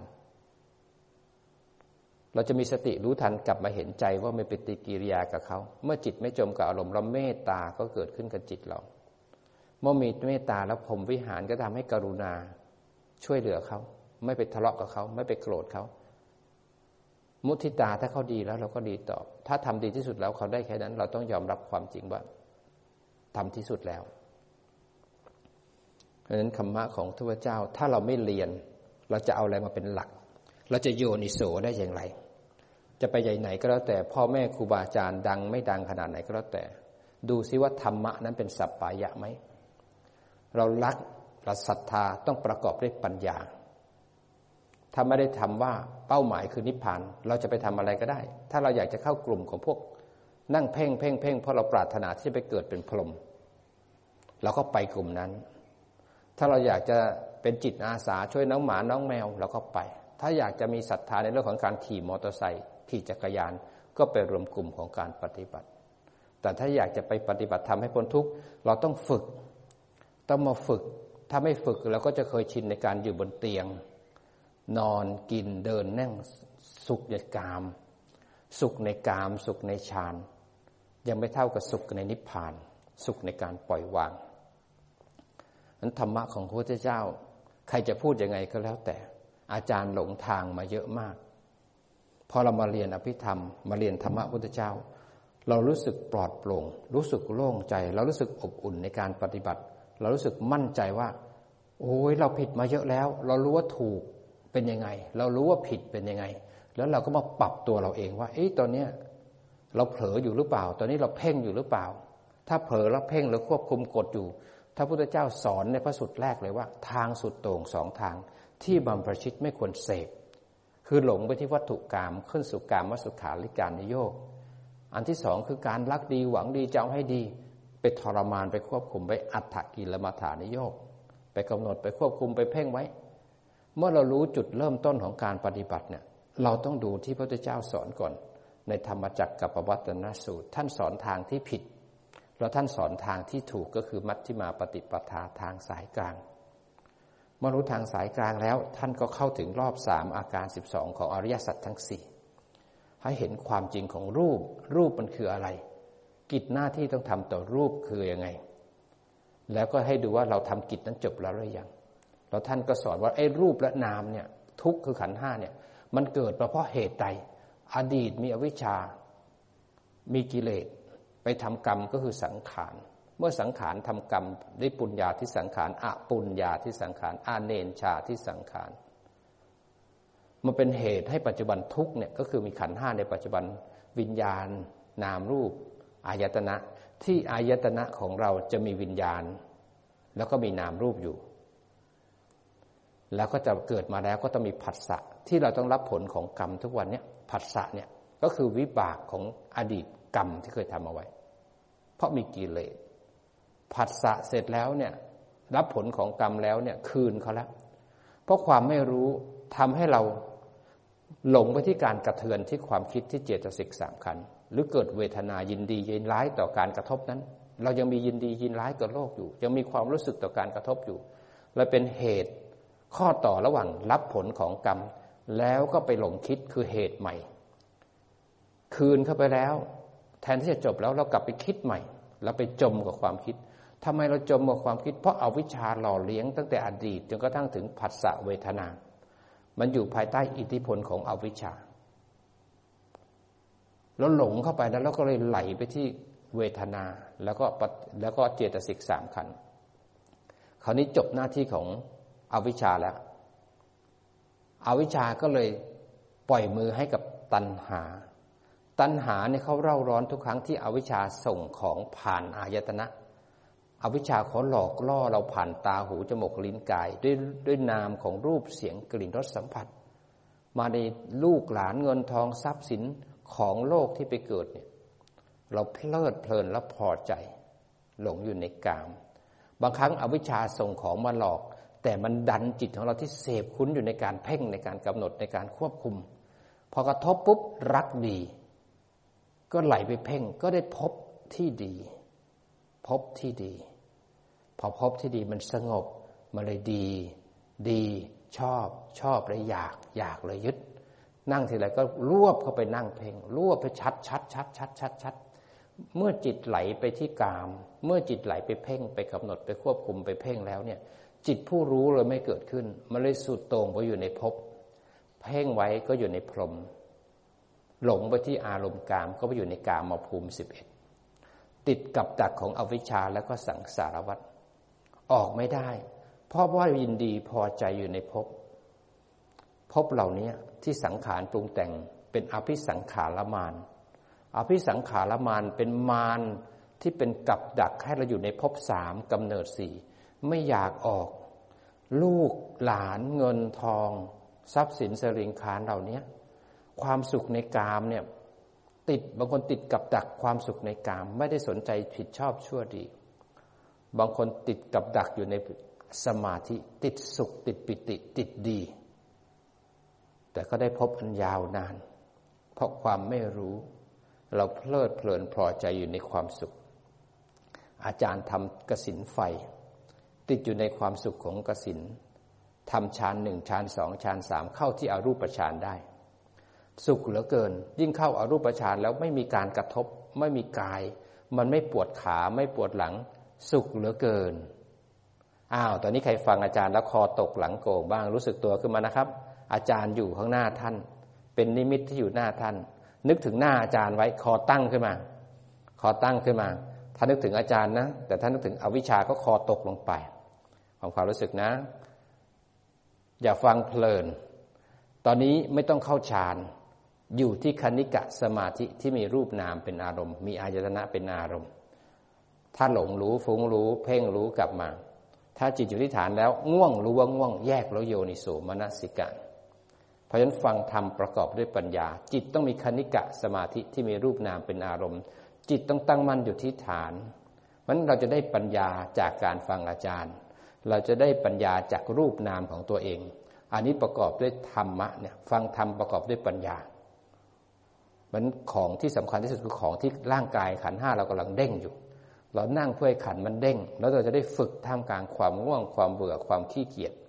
S1: เราจะมีสติรู้ทันกลับมาเห็นใจว่าไม่เป็นปฏิกิริยากับเขาเมื่อจิตไม่จมกับอารมณ์เราเมตตาก็เกิดขึ้นกับจิตเราเมื่อมีเมตตาแล้วพรหมวิหารก็ทำให้กรุณาช่วยเหลือเขาไม่ไปทะเลาะกับเขาไม่ไปโกรธเขามุทิตาถ้าเขาดีแล้วเราก็ดีตอบถ้าทำดีที่สุดแล้วเขาได้แค่นั้นเราต้องยอมรับความจริงว่าทำที่สุดแล้วเพราะฉะนั้นธรรมะของพระพุทธเจ้าถ้าเราไม่เรียนเราจะเอาอะไรมาเป็นหลักเราจะโยนิโสได้อย่างไรจะไปใหญ่ไหนก็แล้วแต่พ่อแม่ครูบาอาจารย์ดังไม่ดังขนาดไหนก็แล้วแต่ดูซิว่าธรรมะนั้นเป็นสัปปายะไหมเรารักเราศรัทธาต้องประกอบด้วยปัญญาถ้าไม่ได้ทำว่าเป้าหมายคือนิพพานเราจะไปทำอะไรก็ได้ถ้าเราอยากจะเข้ากลุ่มของพวกนั่งเพ่งเพ่งเพ่งเพราะเราปรารถนาที่จะไปเกิดเป็นพรหมเราก็ไปกลุ่มนั้นถ้าเราอยากจะเป็นจิตอาสาช่วยน้องหมาน้องแมวเราก็ไปถ้าอยากจะมีศรัทธาในเรื่องของการขี่มอเตอร์ไซค์ขี่จักรยานก็ไปรวมกลุ่มของการปฏิบัติแต่ถ้าอยากจะไปปฏิบัติทำให้พ้นทุกข์เราต้องฝึกต้องมาฝึกถ้าไม่ฝึกเราก็จะเคยชินในการอยู่บนเตียงนอนกินเดินนั่งสุขในกามสุขในกามสุขในฌานยังไม่เท่ากับสุขในนิพพานสุขในการปล่อยวางนั้นธรรมะของพระพุทธเจ้าใครจะพูดยังไงก็แล้วแต่อาจารย์หลงทางมาเยอะมากพอเรามาเรียนอภิธรรมมาเรียนธรรมะพุทธเจ้าเรารู้สึกปลอดโปร่งรู้สึกโล่งใจเรารู้สึกอบอุ่นในการปฏิบัติเรารู้สึกมั่นใจว่าโอ้ยเราผิดมาเยอะแล้วเรารู้ว่าถูกเป็นยังไงเรารู้ว่าผิดเป็นยังไงแล้วเราก็มาปรับตัวเราเองว่าเอ๊ะตอนเนี้ยเราเผลออยู่หรือเปล่าตอนนี้เราเพ่งอยู่หรือเปล่าถ้าเผลอแล้วเพ่งแล้วควบคุมกดอยู่ถ้าพุทธเจ้าสอนในพระสูตรแรกเลยว่าทางสุดโต่งสองทางที่บรรพชิตไม่ควรเสพคือหลงไปที่วัตถุกรรมขึ้นสู่กามสุขาริการนิโยคอันที่สองคือการรักดีหวังดีจะเอาให้ดีไปทรมานไปควบคุมไปอัตถกิลมัฏฐานิโยคไปกำหนดไปควบคุมไปเพ่งไว้เมื่อเรารู้จุดเริ่มต้นของการปฏิบัติเนี่ยเราต้องดูที่พระพุทธเจ้าสอนก่อนในธรรมจักรกับปวัตตนสูตรท่านสอนทางที่ผิดแล้วท่านสอนทางที่ถูกก็คือมัชฌิมาปฏิปทาทางสายกลางเมื่อรู้ทางสายกลางแล้วท่านก็เข้าถึงรอบสามอาการสิบสองของอริยสัจทั้งสี่ให้เห็นความจริงของรูปรูปมันคืออะไรกิจหน้าที่ต้องทำต่อรูปคือยังไงแล้วก็ให้ดูว่าเราทำกิจนั้นจบแล้วหรือยังแล้วท่านก็สอนว่าไอ้รูปและนามเนี่ยทุกข์คือขันธ์ห้าเนี่ยมันเกิดมาเพราะเหตุใดอดีตมีอวิชชามีกิเลสไปทำกรรมก็คือสังขารเมื่อสังขารทำกรรมได้ปุญญาที่สังขารอปุญญาที่สังขารอาเนญชาที่สังขารมันเป็นเหตุให้ปัจจุบันทุกข์เนี่ยก็คือมีขันธ์ห้าในปัจจุบันวิญญาณนามรูปอายตนะที่อายตนะของเราจะมีวิญญาณแล้วก็มีนามรูปอยู่แล้วก็จะเกิดมาแล้วก็ต้องมีผัสสะที่เราต้องรับผลของกรรมทุกวันนี้ผัสสะเนี่ยก็คือวิบากของอดีตกรรมที่เคยทำเอาไว้เพราะมีกิเลสผัสสะเสร็จแล้วเนี่ยรับผลของกรรมแล้วเนี่ยคืนเขาแล้วเพราะความไม่รู้ทำให้เราหลงไปที่การกระเทือนที่ความคิดที่เจตสิกสามขันธ์หรือเกิดเวทนายินดียินร้ายต่อการกระทบนั้นเรายังมียินดียินร้ายกับโลกอยู่ยังมีความรู้สึกต่อการกระทบอยู่และเป็นเหตุข้อต่อระหว่างรับผลของกรรมแล้วก็ไปหลงคิดคือเหตุใหม่คืนเข้าไปแล้วแทนที่จะจบแล้วเรากลับไปคิดใหม่แล้วไปจมกับความคิดทำไมเราจมกับความคิดเพราะอวิชชาหล่อเลี้ยงตั้งแต่อดีตจนกระทั่งถึงผัสสะเวทนามันอยู่ภายใต้อิทธิพลของอวิชชาแล้วหลงเข้าไปแล้วเราก็เลยไหลไปที่เวทนาแล้วก็แล้วก็เจตสิกสามขันธ์คราวนี้จบหน้าที่ของอวิชชาแล้วอวิชชาก็เลยปล่อยมือให้กับตัณหาตัณหาเนี่ยเขาเร่าร้อนทุกครั้งที่อวิชชาส่งของผ่านอายตนะอวิชชาเขาหลอกล่อเราผ่านตาหูจมูกลิ้นกายด้วยด้วยนามของรูปเสียงกลิ่นรสสัมผัสมาในลูกหลานเงินทองทรัพย์สินของโลกที่ไปเกิดเนี่ยเราเพลิดเพลินและพอใจหลงอยู่ในกามบางครั้งอวิชชาส่งของมาหลอกแต่มันดันจิตของเราที่เสพคุ้นอยู่ในการเพ่งในการกำหนดในการควบคุมพอกระทบปุ๊บรักดีก็ไหลไปเพ่งก็ได้พบที่ดีพบที่ดีพอพบที่ดีมันสงบมันเลยดีดีชอบชอบเลยอยากอยากเลยยึดนั่งทีไรก็รวบเข้าไปนั่งเพ่งรวบไปชัดชัดชัดชัดชัดชัดเมื่อจิตไหลไปที่กามเมื่อจิตไหลไปเพ่งไปกำหนดไปควบคุมไปเพ่งแล้วเนี่ยจิตผู้รู้เลยไม่เกิดขึ้นมันเลยสุดโต่งไปอยู่ในภพเพ่งไว้ก็อยู่ในพรหมหลงไปที่อารมณ์กามก็ไปอยู่ในกามภูมิสิบเอ็ดติดกับดักของอวิชชาแล้วก็สังสารวัฏออกไม่ได้เพราะว่ายินดีพอใจอยู่ในภพภพเหล่านี้ที่สังขารปรุงแต่งเป็นอภิสังขารมารอภิสังขารมารเป็นมารที่เป็นกับดักให้เราอยู่ในภพสามกำเนิดสี่ไม่อยากออกลูกหลานเงินทองทรัพย์สินสริงคารเหล่านี้ความสุขในกามเนี่ยติดบางคนติดกับดักความสุขในกามไม่ได้สนใจผิดชอบชั่วดีบางคนติดกับดักอยู่ในสมาธิติดสุขติดปิติติดดีแต่ก็ได้พบอันยาวนานเพราะความไม่รู้เราเพลิดเพลินพอใจอยู่ในความสุขอาจารย์ทำกสิณไฟติดอยู่ในความสุขของกสิณทำฌานหนึ่งฌานสองฌานสามเข้าที่อรูปฌานได้สุขเหลือเกินยิ่งเข้าอรูปฌานแล้วไม่มีการกระทบไม่มีกายมันไม่ปวดขาไม่ปวดหลังสุขเหลือเกินอ้าวตอนนี้ใครฟังอาจารย์แล้วคอตกหลังโก่งบ้างรู้สึกตัวขึ้นมานะครับอาจารย์อยู่ข้างหน้าท่านเป็นนิมิตที่อยู่หน้าท่านนึกถึงหน้าอาจารย์ไว้คอตั้งขึ้นมาคอตั้งขึ้นมาถ้านึกถึงอาจารย์นะแต่ถ้านึกถึงอวิชชาก็คอตกลงไปของความรู้สึกนะอย่าฟังเพลินตอนนี้ไม่ต้องเข้าฌานอยู่ที่คณิกะสมาธิที่มีรูปนามเป็นอารมณ์มีอายตนะเป็นอารมณ์ถ้าหลงรู้ฟุ้งรู้เพ่งรู้กลับมาถ้าจิตอยู่ที่ฐานแล้วง่วงรู้ว่าง่วงแยกแล้วโยนิโสมนสิการเพราะฉะนั้นฟังธรรมประกอบด้วยปัญญาจิตต้องมีคณิกะสมาธิที่มีรูปนามเป็นอารมณ์จิตต้องตั้งมั่นอยู่ที่ฐานเพราะฉะนั้นเราจะได้ปัญญาจากการฟังอาจารย์เราจะได้ปัญญาจากรูปนามของตัวเองอันนี้ประกอบด้วยธรรมะเนี่ยฟังธรรมประกอบด้วยปัญญามันของที่สำคัญที่สุดคือของที่ร่างกายขันธ์ห้าเรากำลังเด้งอยู่เรานั่งเพื่อให้ขันธ์มันเด้งแล้วเราจะได้ฝึกท่ามกลางความง่วงความเบื่อความขี้เกียจ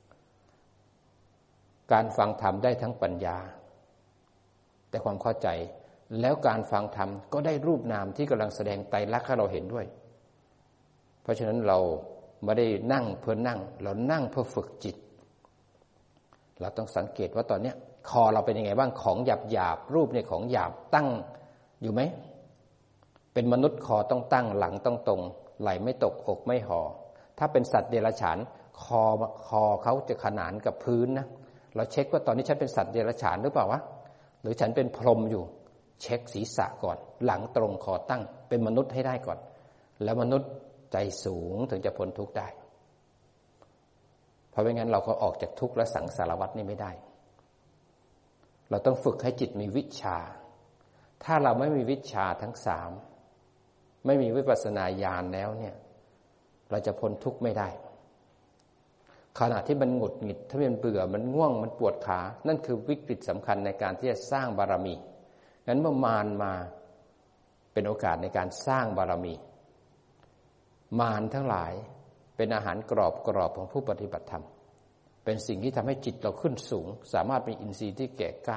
S1: การฟังธรรมได้ทั้งปัญญาแต่ความเข้าใจแล้วการฟังธรรมก็ได้รูปนามที่กำลังแสดงไตรลักษณ์ให้เราเห็นด้วยเพราะฉะนั้นเราไม่ได้นั่งเพื่อนั่งเรานั่งเพื่อฝึกจิตเราต้องสังเกตว่าตอนนี้คอเราเป็นยังไงบ้างของหยาบหยาบรูปเนี่ยของหยาบตั้งอยู่ไหมเป็นมนุษย์คอต้องตั้งหลังต้องตรงไหล่ไม่ตกอกไม่ห่อถ้าเป็นสัตว์เดรัจฉานคอคอเขาจะขนานกับพื้นนะเราเช็คว่าตอนนี้ฉันเป็นสัตว์เดรัจฉานหรือเปล่าวะหรือฉันเป็นพรหมอยู่เช็คศีรษะก่อนหลังตรงคอตั้งเป็นมนุษย์ให้ได้ก่อนแล้วมนุษย์ใจสูงถึงจะพ้นทุกข์ได้เพราะไม่งั้นเราก็ออกจากทุกข์และสังสารวัฏนี่ไม่ได้เราต้องฝึกให้จิตมีวิชาถ้าเราไม่มีวิชาทั้งสามไม่มีวิปัสสนาญาณแล้วเนี่ยเราจะพ้นทุกข์ไม่ได้ขณะที่มันหงุดหงิดถ้ามันเบื่อมันง่วงมันปวดขานั่นคือวิกฤตสำคัญในการที่จะสร้างบารมีงั้นเมื่อมารมาเป็นโอกาสในการสร้างบารมีมารทั้งหลายเป็นอาหารกรอบกรอบของผู้ปฏิบัติธรรมเป็นสิ่งที่ทำให้จิตเราขึ้นสูงสามารถมีอินทรีย์ที่แก่กล้า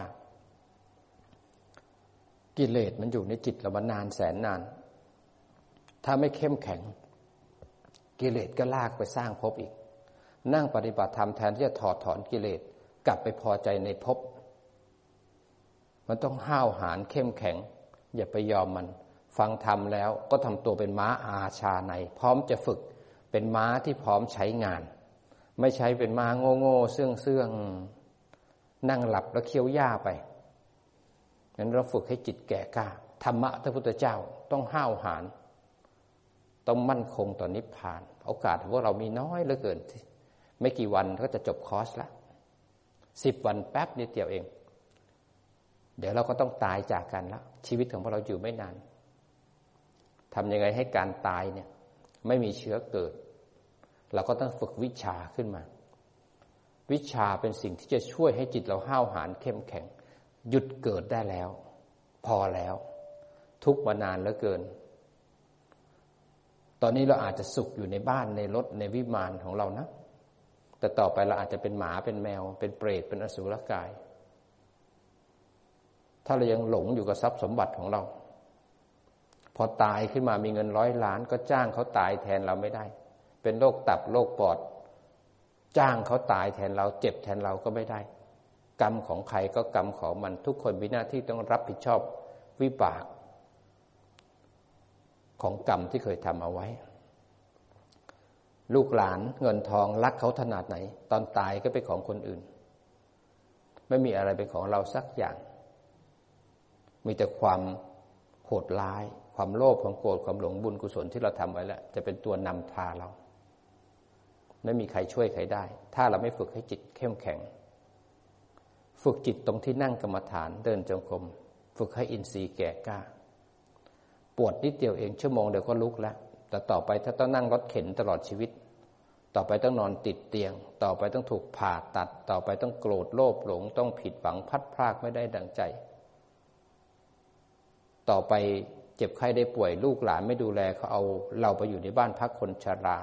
S1: กิเลสมันอยู่ในจิตเรามานานแสนนานถ้าไม่เข้มแข็งกิเลสก็ลากไปสร้างภพอีกนั่งปฏิบัติธรรมแทนที่จะถอดถอนกิเลสกลับไปพอใจในภพมันต้องห้าวหาญเข้มแข็งอย่าไปยอมมันฟังธรรมแล้วก็ทำตัวเป็นม้าอาชาในพร้อมจะฝึกเป็นม้าที่พร้อมใช้งานไม่ใช้เป็นม้าโง่ๆเสื่องๆนั่งหลับแล้วเคี้ยวหญ้าไปงั้นเราฝึกให้จิตแก่กล้าธรรมะพระพุทธเจ้าต้องห้าวหาญต้องมั่นคงต่อนิพพานโอกาสของพวกเรามีน้อยเหลือเกินไม่กี่วันก็จะจบคอร์สละสิบวันแป๊บนิดเดียวเองเดี๋ยวเราก็ต้องตายจากกันแล้วชีวิตของพวกเราอยู่ไม่นานทำยังไงให้การตายเนี่ยไม่มีเชื้อเกิดเราก็ต้องฝึกวิชาขึ้นมาวิชาเป็นสิ่งที่จะช่วยให้จิตเราห้าวหาญเข้มแข็งหยุดเกิดได้แล้วพอแล้วทุกข์มานานเหลือเกินตอนนี้เราอาจจะสุขอยู่ในบ้านในรถในวิมานของเรานะแต่ต่อไปเราอาจจะเป็นหมาเป็นแมวเป็นเปรตเป็นอสุรกายถ้าเรายังหลงอยู่กับทรัพย์สมบัติของเราพอตายขึ้นมามีเงินร้อยล้านก็จ้างเขาตายแทนเราไม่ได้เป็นโรคตับโรคปอดจ้างเขาตายแทนเราเจ็บแทนเราก็ไม่ได้กรรมของใครก็กรรมของมันทุกคนมีหน้าที่ต้องรับผิดชอบวิบากของกรรมที่เคยทำเอาไว้ลูกหลานเงินทองรักเขาขนาดไหนตอนตายก็เป็นของคนอื่นไม่มีอะไรเป็นของเราสักอย่างมีแต่ความโหดร้ายความโลภความโกรธความหลงบุญกุศลที่เราทำไว้แล้วจะเป็นตัวนำพาเราไม่มีใครช่วยใครได้ถ้าเราไม่ฝึกให้จิตเข้มแข็งฝึกจิตตรงที่นั่งกรรมฐานเดินจงกรมฝึกให้อินทรีย์แก่กล้าปวดนิดเดียวเองชั่วโมงเดียวก็ลุกแล้วแต่ต่อไปถ้าต้องนั่งรถเข็นตลอดชีวิตต่อไปต้องนอนติดเตียงต่อไปต้องถูกผ่าตัดต่อไปต้องโกรธโลภหลงต้องผิดหวังพัดพรากไม่ได้ดังใจต่อไปเจ็บไข้ได้ป่วยลูกหลานไม่ดูแลเขาเอาเราไปอยู่ในบ้านพักคนชรา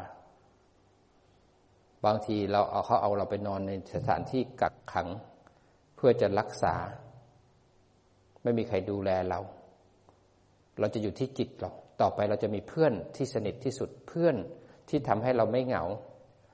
S1: บางทีเราเอาเขาเอาเราไปนอนในสถานที่กักขังเพื่อจะรักษาไม่มีใครดูแลเราเราจะอยู่ที่จิตเราต่อไปเราจะมีเพื่อนที่สนิทที่สุดเพื่อนที่ทำให้เราไม่เหงา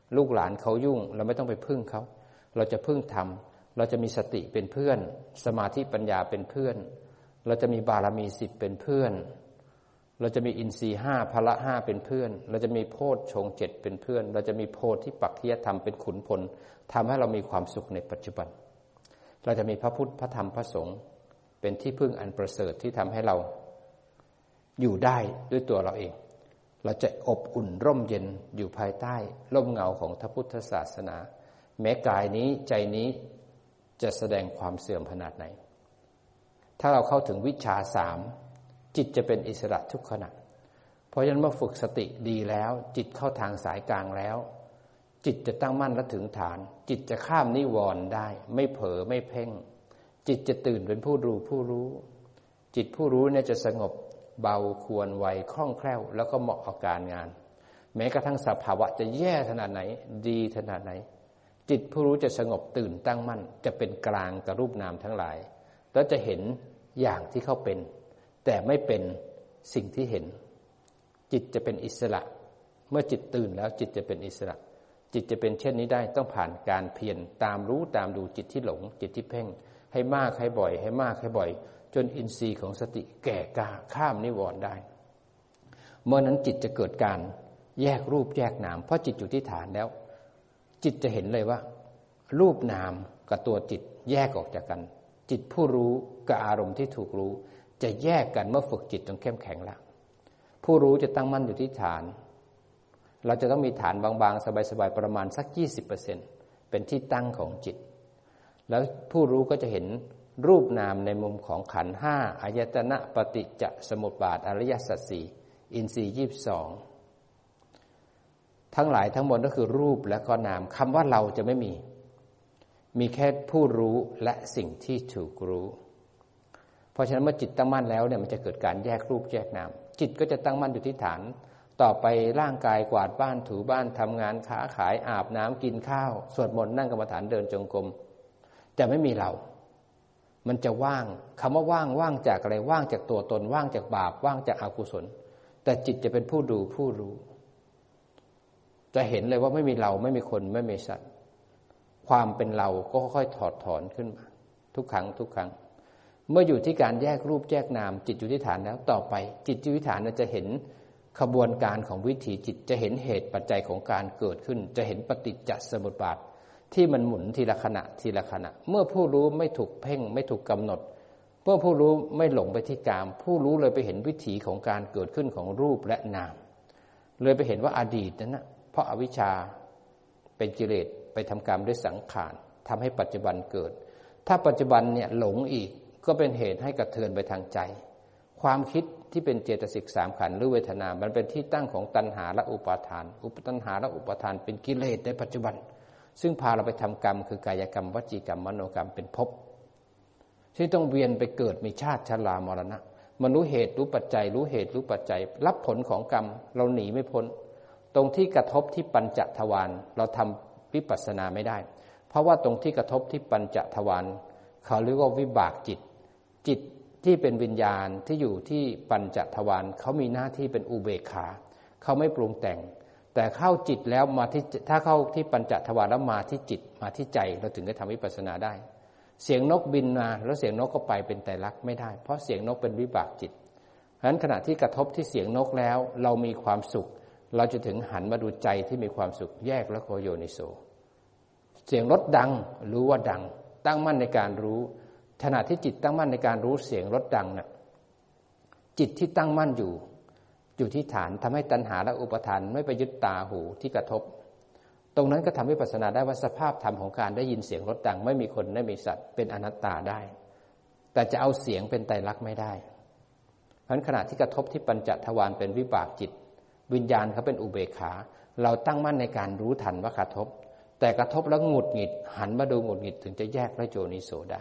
S1: ลูกหลานเขายุ่งเราไม่ต้องไปพึ่งเขาเราจะพึ่งธรรมเราจะมีสติเป็นเพื่อนสมาธิปัญญาเป็นเพื่อนเราจะมีบารมีสิบเป็นเพื่อนเราจะมีอินทรีย์ห้าพละห้าเป็นเพื่อนเราจะมีโพชฌงค์เจ็ดเป็นเพื่อนเราจะมีโพธิปักขิยธรรมเป็นขุนพลทำให้เรามีความสุขในปัจจุบันเราจะมีพระพุทธพระธรรมพระสงฆ์เป็นที่พึ่งอันประเสริฐที่ทำให้เราอยู่ได้ด้วยตัวเราเองเราจะอบอุ่นร่มเย็นอยู่ภายใต้ร่มเงาของพระพุทธศาสนาแม้กายนี้ใจนี้จะแสดงความเสื่อมขนาดไหนถ้าเราเข้าถึงวิชาสามจิตจะเป็นอิสระทุกขณะเพราะฉะนั้นเมื่อฝึกสติดีแล้วจิตเข้าทางสายกลางแล้วจิตจะตั้งมั่นและถึงฐานจิตจะข้ามนิวรณ์ได้ไม่เผลอไม่เพ่งจิตจะตื่นเป็นผู้รู้ผู้รู้จิตผู้รู้เนี่ยจะสงบเบาควรไวคล่องแคล่วแล้วก็เหมาะกับการงานแม้กระทั่งสภาวะจะแย่ขนาดไหนดีขนาดไหนจิตผู้รู้จะสงบตื่นตั้งมั่นจะเป็นกลางกับรูปนามทั้งหลายแล้วจะเห็นอย่างที่เขาเป็นแต่ไม่เป็นสิ่งที่เห็นจิตจะเป็นอิสระเมื่อจิตตื่นแล้วจิตจะเป็นอิสระจิตจะเป็นเช่นนี้ได้ต้องผ่านการเพียรตามรู้ตามดูจิตที่หลงจิตที่เพ่งให้มากให้บ่อยให้มากให้บ่อยจนอินทรีย์ของสติแก่กล้าข้ามนิวรณ์ได้เมื่อนั้นจิตจะเกิดการแยกรูปแยกนามเพราะจิตอยู่ที่ฐานแล้วจิตจะเห็นเลยว่ารูปนามกับตัวจิตแยกออกจากกันจิตผู้รู้กับอารมณ์ที่ถูกรู้จะแยกกันเมื่อฝึกจิตจนเข้มแข็งแล้วผู้รู้จะตั้งมั่นอยู่ที่ฐานเราจะต้องมีฐานบางๆสบายๆประมาณสัก ยี่สิบเปอร์เซ็นต์ เป็นที่ตั้งของจิตแล้วผู้รู้ก็จะเห็นรูปนามในมุมของขันธ์ห้าอายตนะปฏิจจสมุปบาทอริยสัจสี่อินทรีย์ยี่สิบสองทั้งหลายทั้งหมดก็คือรูปและก็นามคำว่าเราจะไม่มีมีแค่ผู้รู้และสิ่งที่ถูกรู้เพราะฉะนั้นเมื่อจิตตั้งมั่นแล้วเนี่ยมันจะเกิดการแยกรูปแยกนามจิตก็จะตั้งมั่นอยู่ที่ฐานต่อไปร่างกายกวาดบ้านถูบ้านทำงานค้าขายอาบน้ำกินข้าวสวดมนต์นั่งกรรมฐานเดินจงกรมแต่ไม่มีเรามันจะว่างคำว่าว่างว่างจากอะไรว่างจากตัวตนว่างจากบาปว่างจากอกุศลแต่จิตจะเป็นผู้ดูผู้รู้จะเห็นเลยว่าไม่มีเราไม่มีคนไม่มีสัตว์ความเป็นเราก็ค่อยๆถอดถอนขึ้นมาทุกครั้งทุกครั้งเมื่ออยู่ที่การแยกรูปแยกนามจิตอยู่ที่ฐานแล้วต่อไปจิตอยู่ที่ฐานจะเห็นขบวนการของวิถีจิตจะเห็นเหตุปัจจัยของการเกิดขึ้นจะเห็นปฏิจจสมุปบาทที่มันหมุนทีละขณะทีละขณะเมื่อผู้รู้ไม่ถูกเพ่งไม่ถูกกำหนดเมื่อผู้รู้ไม่หลงไปที่กามผู้รู้เลยไปเห็นวิถีของการเกิดขึ้นของรูปและนามเลยไปเห็นว่าอดีตนั้นนะเพราะอวิชชาเป็นกิเลสไปทำกรรมด้วยสังขารทำให้ปัจจุบันเกิดถ้าปัจจุบันเนี่ยหลงอีกก็เป็นเหตุให้กระเทือนไปทางใจความคิดที่เป็นเจตสิกสามขันธ์หรือเวทนามันเป็นที่ตั้งของตัณหาและอุปาทานอุปตัณหาและอุปาทานเป็นกิเลสในปัจจุบันซึ่งพาเราไปทำกรรมคือกายกรรมวจีกรรมมโนกรรมเป็นภพที่ต้องเวียนไปเกิดมีชาติชรามรณะมันรู้เหตุรู้ปัจจัยรู้เหตุรู้ปัจจัยรับผลของกรรมเราหนีไม่พ้นตรงที่กระทบที่ปัญจทวารเราทำวิปัสสนาไม่ได้เพราะว่าตรงที่กระทบที่ปัญจทวารเขาเรียกว่าวิบากจิตจิตที่เป็นวิญญาณที่อยู่ที่ปัญจทวารเขามีหน้าที่เป็นอุเบกขาเขาไม่ปรุงแต่งแต่เข้าจิตแล้วมาที่ถ้าเข้าที่ปัญจทวารแล้วมาที่จิตมาที่ใจเราถึงจะทำวิปัสสนาได้เสียงนกบินมาแล้วเสียงนกก็ไปเป็นไตรลักษณ์ไม่ได้เพราะเสียงนกเป็นวิบากจิตฉะนั้นขณะที่กระทบที่เสียงนกแล้วเรามีความสุขเราจะถึงหันมาดูใจที่มีความสุขแยกและโคโยนิโสเสียงรถดังรู้ว่าดังตั้งมั่นในการรู้ขณะที่จิตตั้งมั่นในการรู้เสียงรถดังน่ะจิตที่ตั้งมั่นอยู่อยู่ที่ฐานทำให้ตัณหาและอุปาทานไม่ไปยึดตาหูที่กระทบตรงนั้นก็ทำให้วิปัสสนาได้ว่าสภาพธรรมของการได้ยินเสียงรถดังไม่มีคนไม่มีสัตว์เป็นอนัตตาได้แต่จะเอาเสียงเป็นไตรลักษณ์ไม่ได้เพราะฉะนั้นขณะที่กระทบที่ปัญจทวารเป็นวิบากจิตวิญญาณเขาเป็นอุเบกขาเราตั้งมั่นในการรู้ทันว่ากระทบแต่กระทบแล้วหงุดหงิดหันมาดูหงุดหงิดถึงจะแยกและโยนิโสได้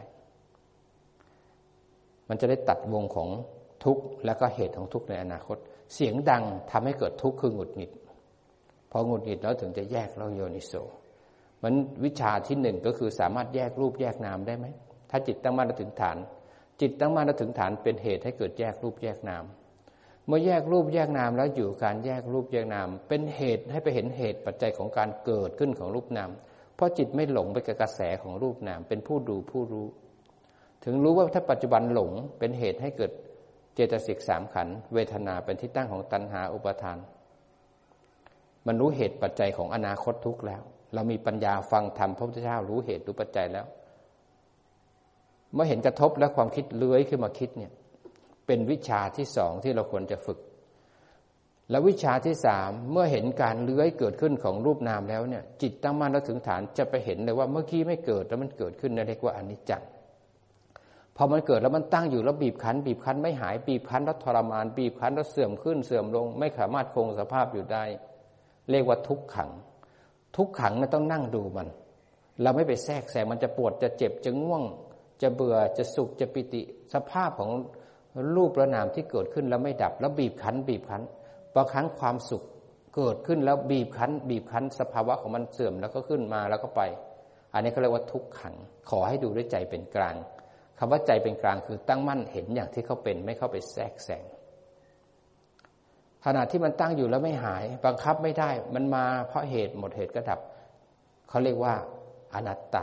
S1: มันจะได้ตัดวงของทุกข์และก็เหตุของทุกข์ในอนาคตเสียงดังทำให้เกิดทุกข์คือหงุดหงิดพอหงุดหงิดแล้วถึงจะแยกแล้วโยนิโสมันวิชาที่หนึ่งก็คือสามารถแยกรูปแยกนามได้ไหมถ้าจิตตั้งมั่นถึงฐานจิตตั้งมั่นถึงฐานเป็นเหตุให้เกิดแยกรูปแยกนามเมื่อแยกรูปแยกนามแล้วอยู่การแยกรูปแยกนามเป็นเหตุให้ไปเห็นเหตุปัจจัยของการเกิดขึ้นของรูปนามเพราะจิตไม่หลงไปกับกระแสของรูปนามเป็นผู้ดูผู้รู้ถึงรู้ว่าถ้าปัจจุบันหลงเป็นเหตุให้เกิดเจตสิกสามขันธ์เวทนาเป็นที่ตั้งของตัณหาอุปาทานมันรู้เหตุปัจจัยของอนาคตทุกข์แล้วเรามีปัญญาฟังธรรมพระพุทธเจ้ารู้เหตุรู้ปัจจัยแล้วเมื่อเห็นกระทบและความคิดเลื้อยขึ้นมาคิดเนี่ยเป็นวิชาที่สองที่เราควรจะฝึกและวิชาที่สามเมื่อเห็นการเลื้อยเกิดขึ้นของรูปนามแล้วเนี่ยจิตตั้งมั่นแล้วถึงฐานจะไปเห็นเลยว่าเมื่อกี้ไม่เกิดแล้วมันเกิดขึ้นนั่นเรียกว่าอนิจจังพอมันเกิดแล้วมันตั้งอยู่แล้วบีบคั้นบีบคั้นไม่หายบีบคั้นแล้วทรมานบีบคั้นแล้วเสื่อมขึ้นเสื่อมลงไม่สามารถคงสภาพอยู่ได้เรียกว่าทุกขังทุกขังเนี่ยต้องนั่งดูมันเราไม่ไปแทรกแซงมันจะปวดจะเจ็บจะง่วงจะเบื่อจะสุขจะปิติสภาพของรูปและนามที่เกิดขึ้นแล้วไม่ดับแล้วบีบคั้นบีบคั้นบางครั้งความสุขเกิดขึ้นแล้วบีบคั้นบีบคั้นสภาวะของมันเสื่อมแล้วก็ขึ้นมาแล้วก็ไปอันนี้เขาเรียกว่าทุกขังขอให้ดูด้วยใจเป็นกลางคำว่าใจเป็นกลางคือตั้งมั่นเห็นอย่างที่เขาเป็นไม่เข้าไปแทรกแซงขณะที่มันตั้งอยู่แล้วไม่หายบังคับไม่ได้มันมาเพราะเหตุหมดเหตุก็ดับเขาเรียกว่าอนัตตา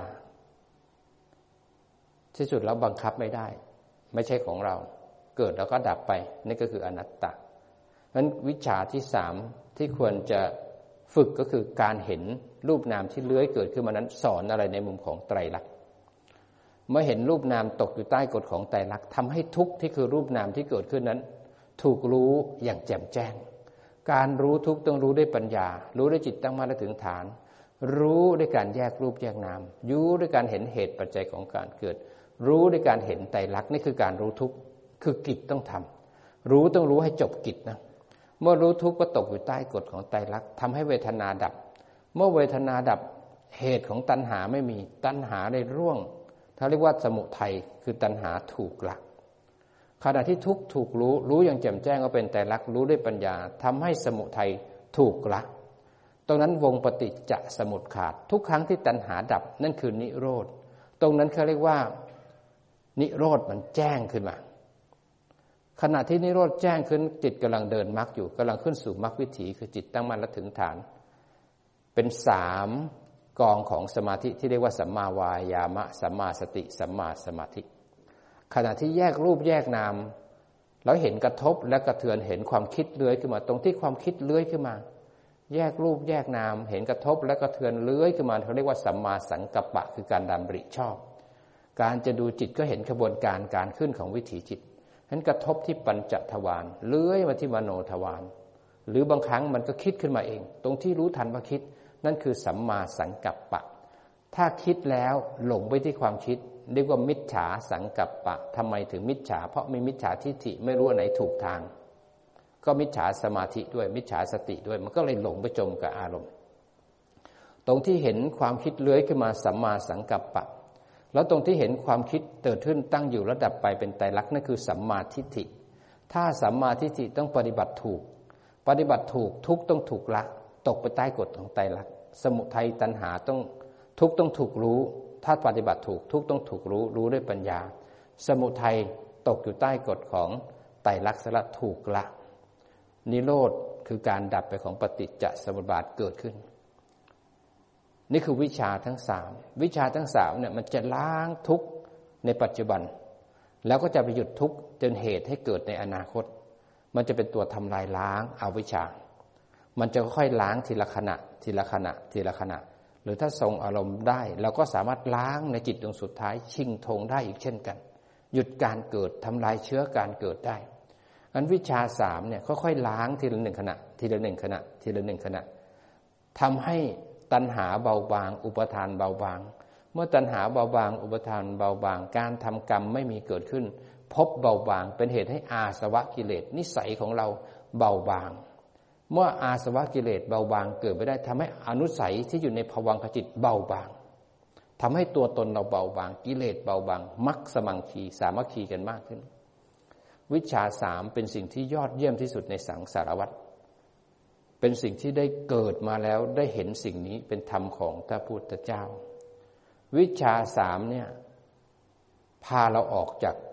S1: ที่สุดแล้วบังคับไม่ได้ไม่ใช่ของเราเกิดแล้วก็ดับไปนี่ก็คืออนัตตาเพราะฉะนั้นวิชาที่สามที่ควรจะฝึกก็คือการเห็นรูปนามที่เลื้อยเกิดขึ้นมานั้นสอนอะไรในมุมของไตรลักษณ์เมื่อเห็นรูปนามตกอยู่ใต้กฎของไตรลักษณ์ทำให้ทุกข์ที่คือรูปนามที่เกิดขึ้นนั้นถูกรู้อย่างแจ่มแจ้งการรู้ทุกข์ต้องรู้ด้วยปัญญารู้ด้วยจิตตั้งมั่นและถึงฐานรู้ด้วยการแยกรูปแยกนามรู้ด้วยการเห็นเหตุปัจจัยของการเกิดรู้ด้วยการเห็นไตรลักษณ์นี่คือการรู้ทุกข์คือกิจต้องทำรู้ต้องรู้ให้จบกิจนะเมื่อรู้ทุกข์ก็ตกอยู่ใต้กฎของไตรลักษณ์ทำให้เวทนาดับเมื่อเวทนาดับเหตุของตัณหาไม่มีตัณหาในร่วงเขาเรียกว่าสมุทัยคือตัณหาถูกละขณะที่ทุกข์ถูกรู้รู้อย่างแจ่มแจ้งก็เป็นไตรลักษณ์รู้ด้วยปัญญาทำให้สมุทัยถูกละตรงนั้นวงปฏิจจสมุปบาททุกครั้งที่ตัณหาดับนั่นคือนิโรธตรงนั้นเขาเรียกว่านิโรธมันแจ้งขึ้นมาขณะที่นิโรธแจ้งขึ้นจิตกำลังเดินมรรคอยู่กำลังขึ้นสู่มรรควิถีคือจิตตั้งมั่นและถึงฐานเป็นสามกองของสมาธิที่เรียกว่าสัมมาวายามะสัมมาสติสัมมาสมาธิขณะที่แยกรูปแยกนามแล้วเห็นกระทบและกระเทือนเห็นความคิดเลื้อยขึ้นมาตรงที่ความคิดเลื้อยขึ้นมาแยกรูปแยกนามเห็นกระทบและกระเทือนเลื้อยขึ้นมาเขาเรียกว่าสัมมาสังกัปปะคือการดำริชอบการจะดูจิตก็เห็นกระบวนการการขึ้นของวิถีจิตฉะนั้นกระทบที่ปัญจทวารเลื้อยมาที่มโนทวารหรือบางครั้งมันก็คิดขึ้นมาเองตรงที่รู้ทันว่าคิดนั่นคือสัมมาสังกัปปะถ้าคิดแล้วหลงไปที่ความคิดเรียกว่ามิจฉาสังกัปปะทำไมถึงมิจฉาเพราะมีมิจฉาทิฏฐิไม่รู้อันไหนถูกทางก็มิจฉาสมาธิด้วยมิจฉาสติด้วยมันก็เลยหลงไปจมกับอารมณ์ตรงที่เห็นความคิดเลื้อยขึ้นมาสัมมาสังกัปปะแล้วตรงที่เห็นความคิดเกิดขึ้นตั้งอยู่ระดับไปเป็นไตรลักษณ์นั่นคือสัมมาทิฏฐิถ้าสัมมาทิฏฐิต้องปฏิบัติถูกปฏิบัติถูกทุกต้องถูกละตกไปใต้กฎของไตรลักษณ์สมุทัยตัณหาต้องทุกต้องถูกรู้ถ้าปฏิบัติถูกทุกต้องถูกรู้รู้ด้วยปัญญาสมุทัยตกอยู่ใต้กฎของไตรลักษณ์ละถูกละนิโรธคือการดับไปของปฏิจจสมุปบาทเกิดขึ้นนี่คือวิชาทั้งสามวิชาทั้งสามเนี่ยมันจะล้างทุกข์ในปัจจุบันแล้วก็จะไปหยุดทุกข์จนเหตุให้เกิดในอนาคตมันจะเป็นตัวทำลายล้างอวิชชามันจะค่อยล้างทีละขณะทีละขณะทีละขณะหรือถ้าทรงอารมณ์ได้เราก็สามารถล้างในจิตดวงสุดท้ายชิงธงได้อีกเช่นกันหยุดการเกิดทำลายเชื้อการเกิดได้งั้นวิชาสามเนี่ยค่อยๆล้างทีละหนึ่งขณะทีละหนึ่งขณะทีละหนึ่งขณะทำให้ตัณหาเบาบางอุปทานเบาบางเมื่อตัณหาเบาบางอุปทานเบาบางการทำกรรมไม่มีเกิดขึ้นพบเบาบางเป็นเหตุให้อาสวะกิเลสนิสัยของเราเบาบางเมื่ออาสวะกิเลสเบาบางเกิดไม่ได้ทำให้อนุสัยที่อยู่ในภวังคจิตเบาบางทำให้ตัวตนเราเบาบางกิเลสเบาบางมรรคสมังคีสามัคคีกันมากขึ้นวิชาสามเป็นสิ่งที่ยอดเยี่ยมที่สุดในสังสารวัฏเป็นสิ่งที่ได้เกิดมาแล้วได้เห็นสิ่งนี้เป็นธรรมของพระพุทธเจ้าวิชาสามเนี่ยพาเราออกจาก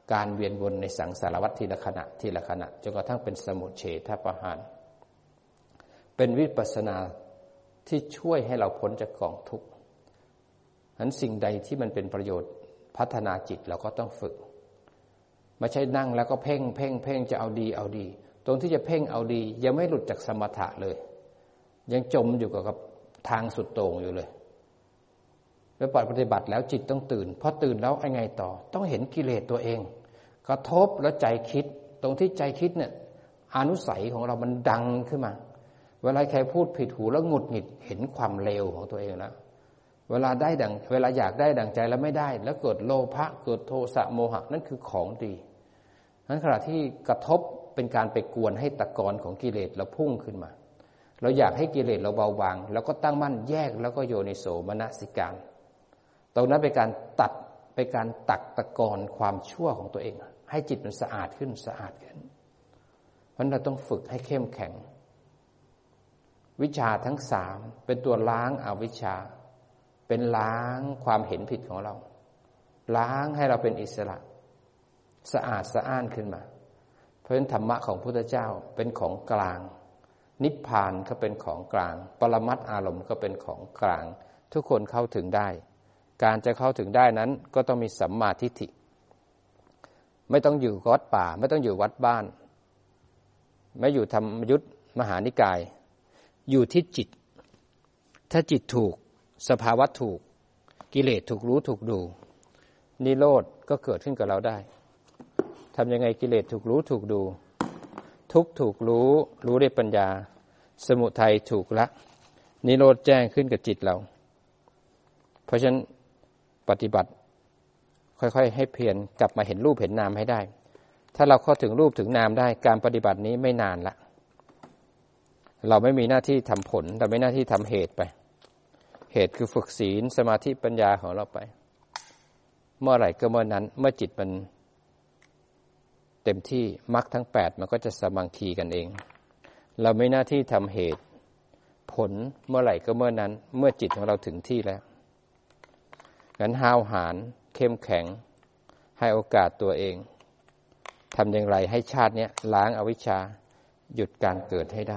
S1: การเวียนวนในสังสารวัฏทีละขณะทีละขณะจนกระทั่งเป็นสมุจเฉทปหานเป็นวิปัสสนาที่ช่วยให้เราพ้นจากกองทุกข์นั้นสิ่งใดที่มันเป็นประโยชน์พัฒนาจิตเราก็ต้องฝึกไม่ใช่นั่งแล้วก็เพ่งเพ่งเพ่งจะเอาดีเอาดีตรงที่จะเพ่งเอาดียังไม่หลุดจากสมถะเลยยังจมอยู่กับทางสุดโต่งอยู่เลยแล้วปฏิบัติแล้วจิตต้องตื่นพอตื่นแล้วไงต่อต้องเห็นกิเลสตัวเองกระทบแล้วใจคิดตรงที่ใจคิดเนี่ยอนุสัยของเรามันดังขึ้นมาเวลาใครพูดผิดหูแล้วหงุดหงิดเห็นความเลวของตัวเองแล้วเวลาได้ดังเวลาอยากได้ดังใจแล้วไม่ได้แล้วเกิดโลภะเกิดโทสะโมหะนั่นคือของดีนั้นขณะที่กระทบเป็นการไปกวนให้ตะกอนของกิเลสเราพุ่งขึ้นมาเราอยากให้กิเลสเราเบาบางแล้วก็ตั้งมั่นแยกแล้วก็โยนิโสมนสิการตรงนั้นเป็นการตัดเป็นการตักตะกอนความชั่วของตัวเองให้จิตมันสะอาดขึ้นสะอาดขึ้นเพราะเราต้องฝึกให้เข้มแข็งวิชาทั้งสามเป็นตัวล้างอวิชชาเป็นล้างความเห็นผิดของเราล้างให้เราเป็นอิสระสะอาดสะอ้านขึ้นมาเพราะฉะนั้นธรรมะของพุทธเจ้าเป็นของกลางนิพพานก็เป็นของกลางปรมัตถ์อารมณ์ก็เป็นของกลางทุกคนเข้าถึงได้การจะเข้าถึงได้นั้นก็ต้องมีสัมมาทิฏฐิไม่ต้องอยู่วัดป่าไม่ต้องอยู่วัดบ้านไม่อยู่ธรรมยุทธมหานิกายอยู่ที่จิตถ้าจิตถูกสภาวะถูกกิเลสถูกรู้ถูกดูนิโรธก็เกิดขึ้นกับเราได้ทำยังไงกิเลสถูกรู้ถูกดูทุกข์ถูกรู้รู้ด้วยปัญญาสมุทัยถูกละนิโรธแจ้งขึ้นกับจิตเราเพราะฉะนั้นปฏิบัติค่อยๆให้เพียรกลับมาเห็นรูปเห็นนามให้ได้ถ้าเราเข้าถึงรูปถึงนามได้การปฏิบัตินี้ไม่นานละเราไม่มีหน้าที่ทำผลเราไม่หน้าที่ทำเหตุไปเหตุคือฝึกศีลสมาธิปัญญาของเราไปเมื่อไหร่ก็เมื่อนั้นเมื่อจิตมันเต็มที่มรรคทั้งแปดมันก็จะสามัคคีกันเองเราไม่หน้าที่ทำเหตุผลเมื่อไหร่ก็เมื่อนั้นเมื่อจิตของเราถึงที่แล้วงั้นห้าวหาญเข้มแข็งให้โอกาสตัวเองทำอย่างไรให้ชาตินี้ล้างอวิชชาหยุดการเกิดให้ได้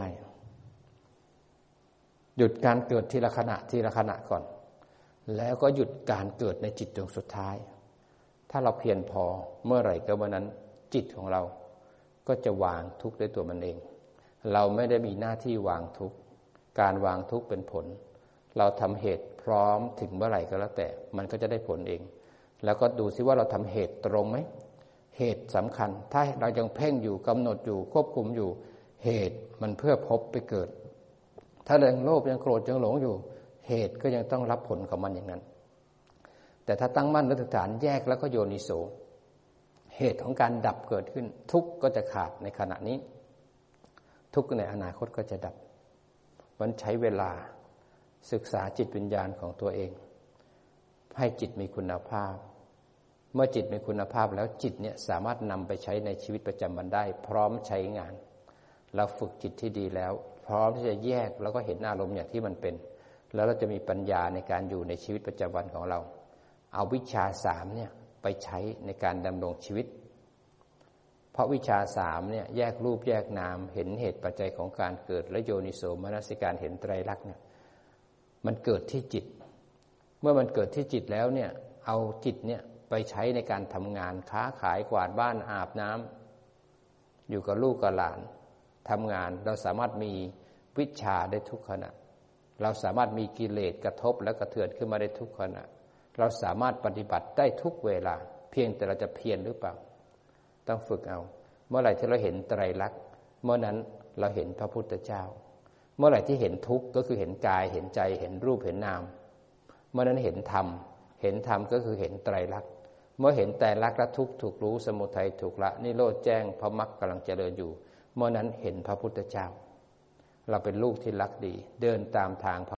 S1: หยุดการเกิดทีละขณะทีละขณะก่อนแล้วก็หยุดการเกิดในจิตดวงสุดท้ายถ้าเราเพียรพอเมื่อไหร่ก็เมื่อนั้นจิตของเราก็จะวางทุกข์ด้วยตัวมันเองเราไม่ได้มีหน้าที่วางทุกข์การวางทุกข์เป็นผลเราทำเหตุพร้อมถึงเมื่อไหร่ก็แล้วแต่มันก็จะได้ผลเองแล้วก็ดูซิว่าเราทำเหตุตรงไหมเหตุสำคัญถ้าเรายังเพ่งอยู่กำหนดอยู่ควบคุมอยู่เหตุมันเพื่อพบไปเกิดถ้ายังโลภยังโกรธยังหลงอยู่เหตุก็ยังต้องรับผลของมันอย่างนั้นแต่ถ้าตั้งมั่นและฐานแยกแล้วก็โยนิโสเหตุของการดับเกิดขึ้นทุกข์ก็จะขาดในขณะนี้ทุกข์ในอนาคตก็จะดับมันใช้เวลาศึกษาจิตวิญญาณของตัวเองให้จิตมีคุณภาพเมื่อจิตมีคุณภาพแล้วจิตเนี่ยสามารถนำไปใช้ในชีวิตประจำวันได้พร้อมใช้งานเราฝึกจิตที่ดีแล้วพร้อมที่จะแยกแล้วก็เห็นอารมณ์อย่างที่มันเป็นแล้วเราจะมีปัญญาในการอยู่ในชีวิตประจำวันของเราเอาวิชาสามเนี่ยไปใช้ในการดำรงชีวิตเพราะวิชาสามเนี่ยแยกรูปแยกนามเห็นเหตุปัจจัยของการเกิดและโยนิโสมนสิการเห็นไตรลักษณ์เนี่ยมันเกิดที่จิตเมื่อมันเกิดที่จิตแล้วเนี่ยเอาจิตเนี่ยไปใช้ในการทำงานค้าขายกวาดบ้านอาบน้ำอยู่กับลูกกับหลานทำงานเราสามารถมีวิชาได้ทุกขณะเราสามารถมีกิเลสกระทบและกระเทือนขึ้นมาได้ทุกขณะเราสามารถปฏิบัติได้ทุกเวลาเพียงแต่เราจะเพียรหรือเปล่าต้องฝึกเอาเมื่อไหร่ที่เราเห็นไตรลักษณ์เมื่อนั้นเราเห็นพระพุทธเจ้าเมื่อไหร่ที่เห็นทุกข์ก็คือเห็นกายเห็นใจเห็นรูปเห็นนามเมื่อนั้นเห็นธรรมเห็นธรรมก็คือเห็นไตรลักษณ์เมื่อเห็นไตรลักษณ์และทุกข์ถูกรู้สมุทัยถูกละนิโรธแจ้งพระมรรคกำลังเจริญอยู่เมื่อนั้นเห็นพระพุทธเจ้าเราเป็นลูกที่รักดีเดินตามทาง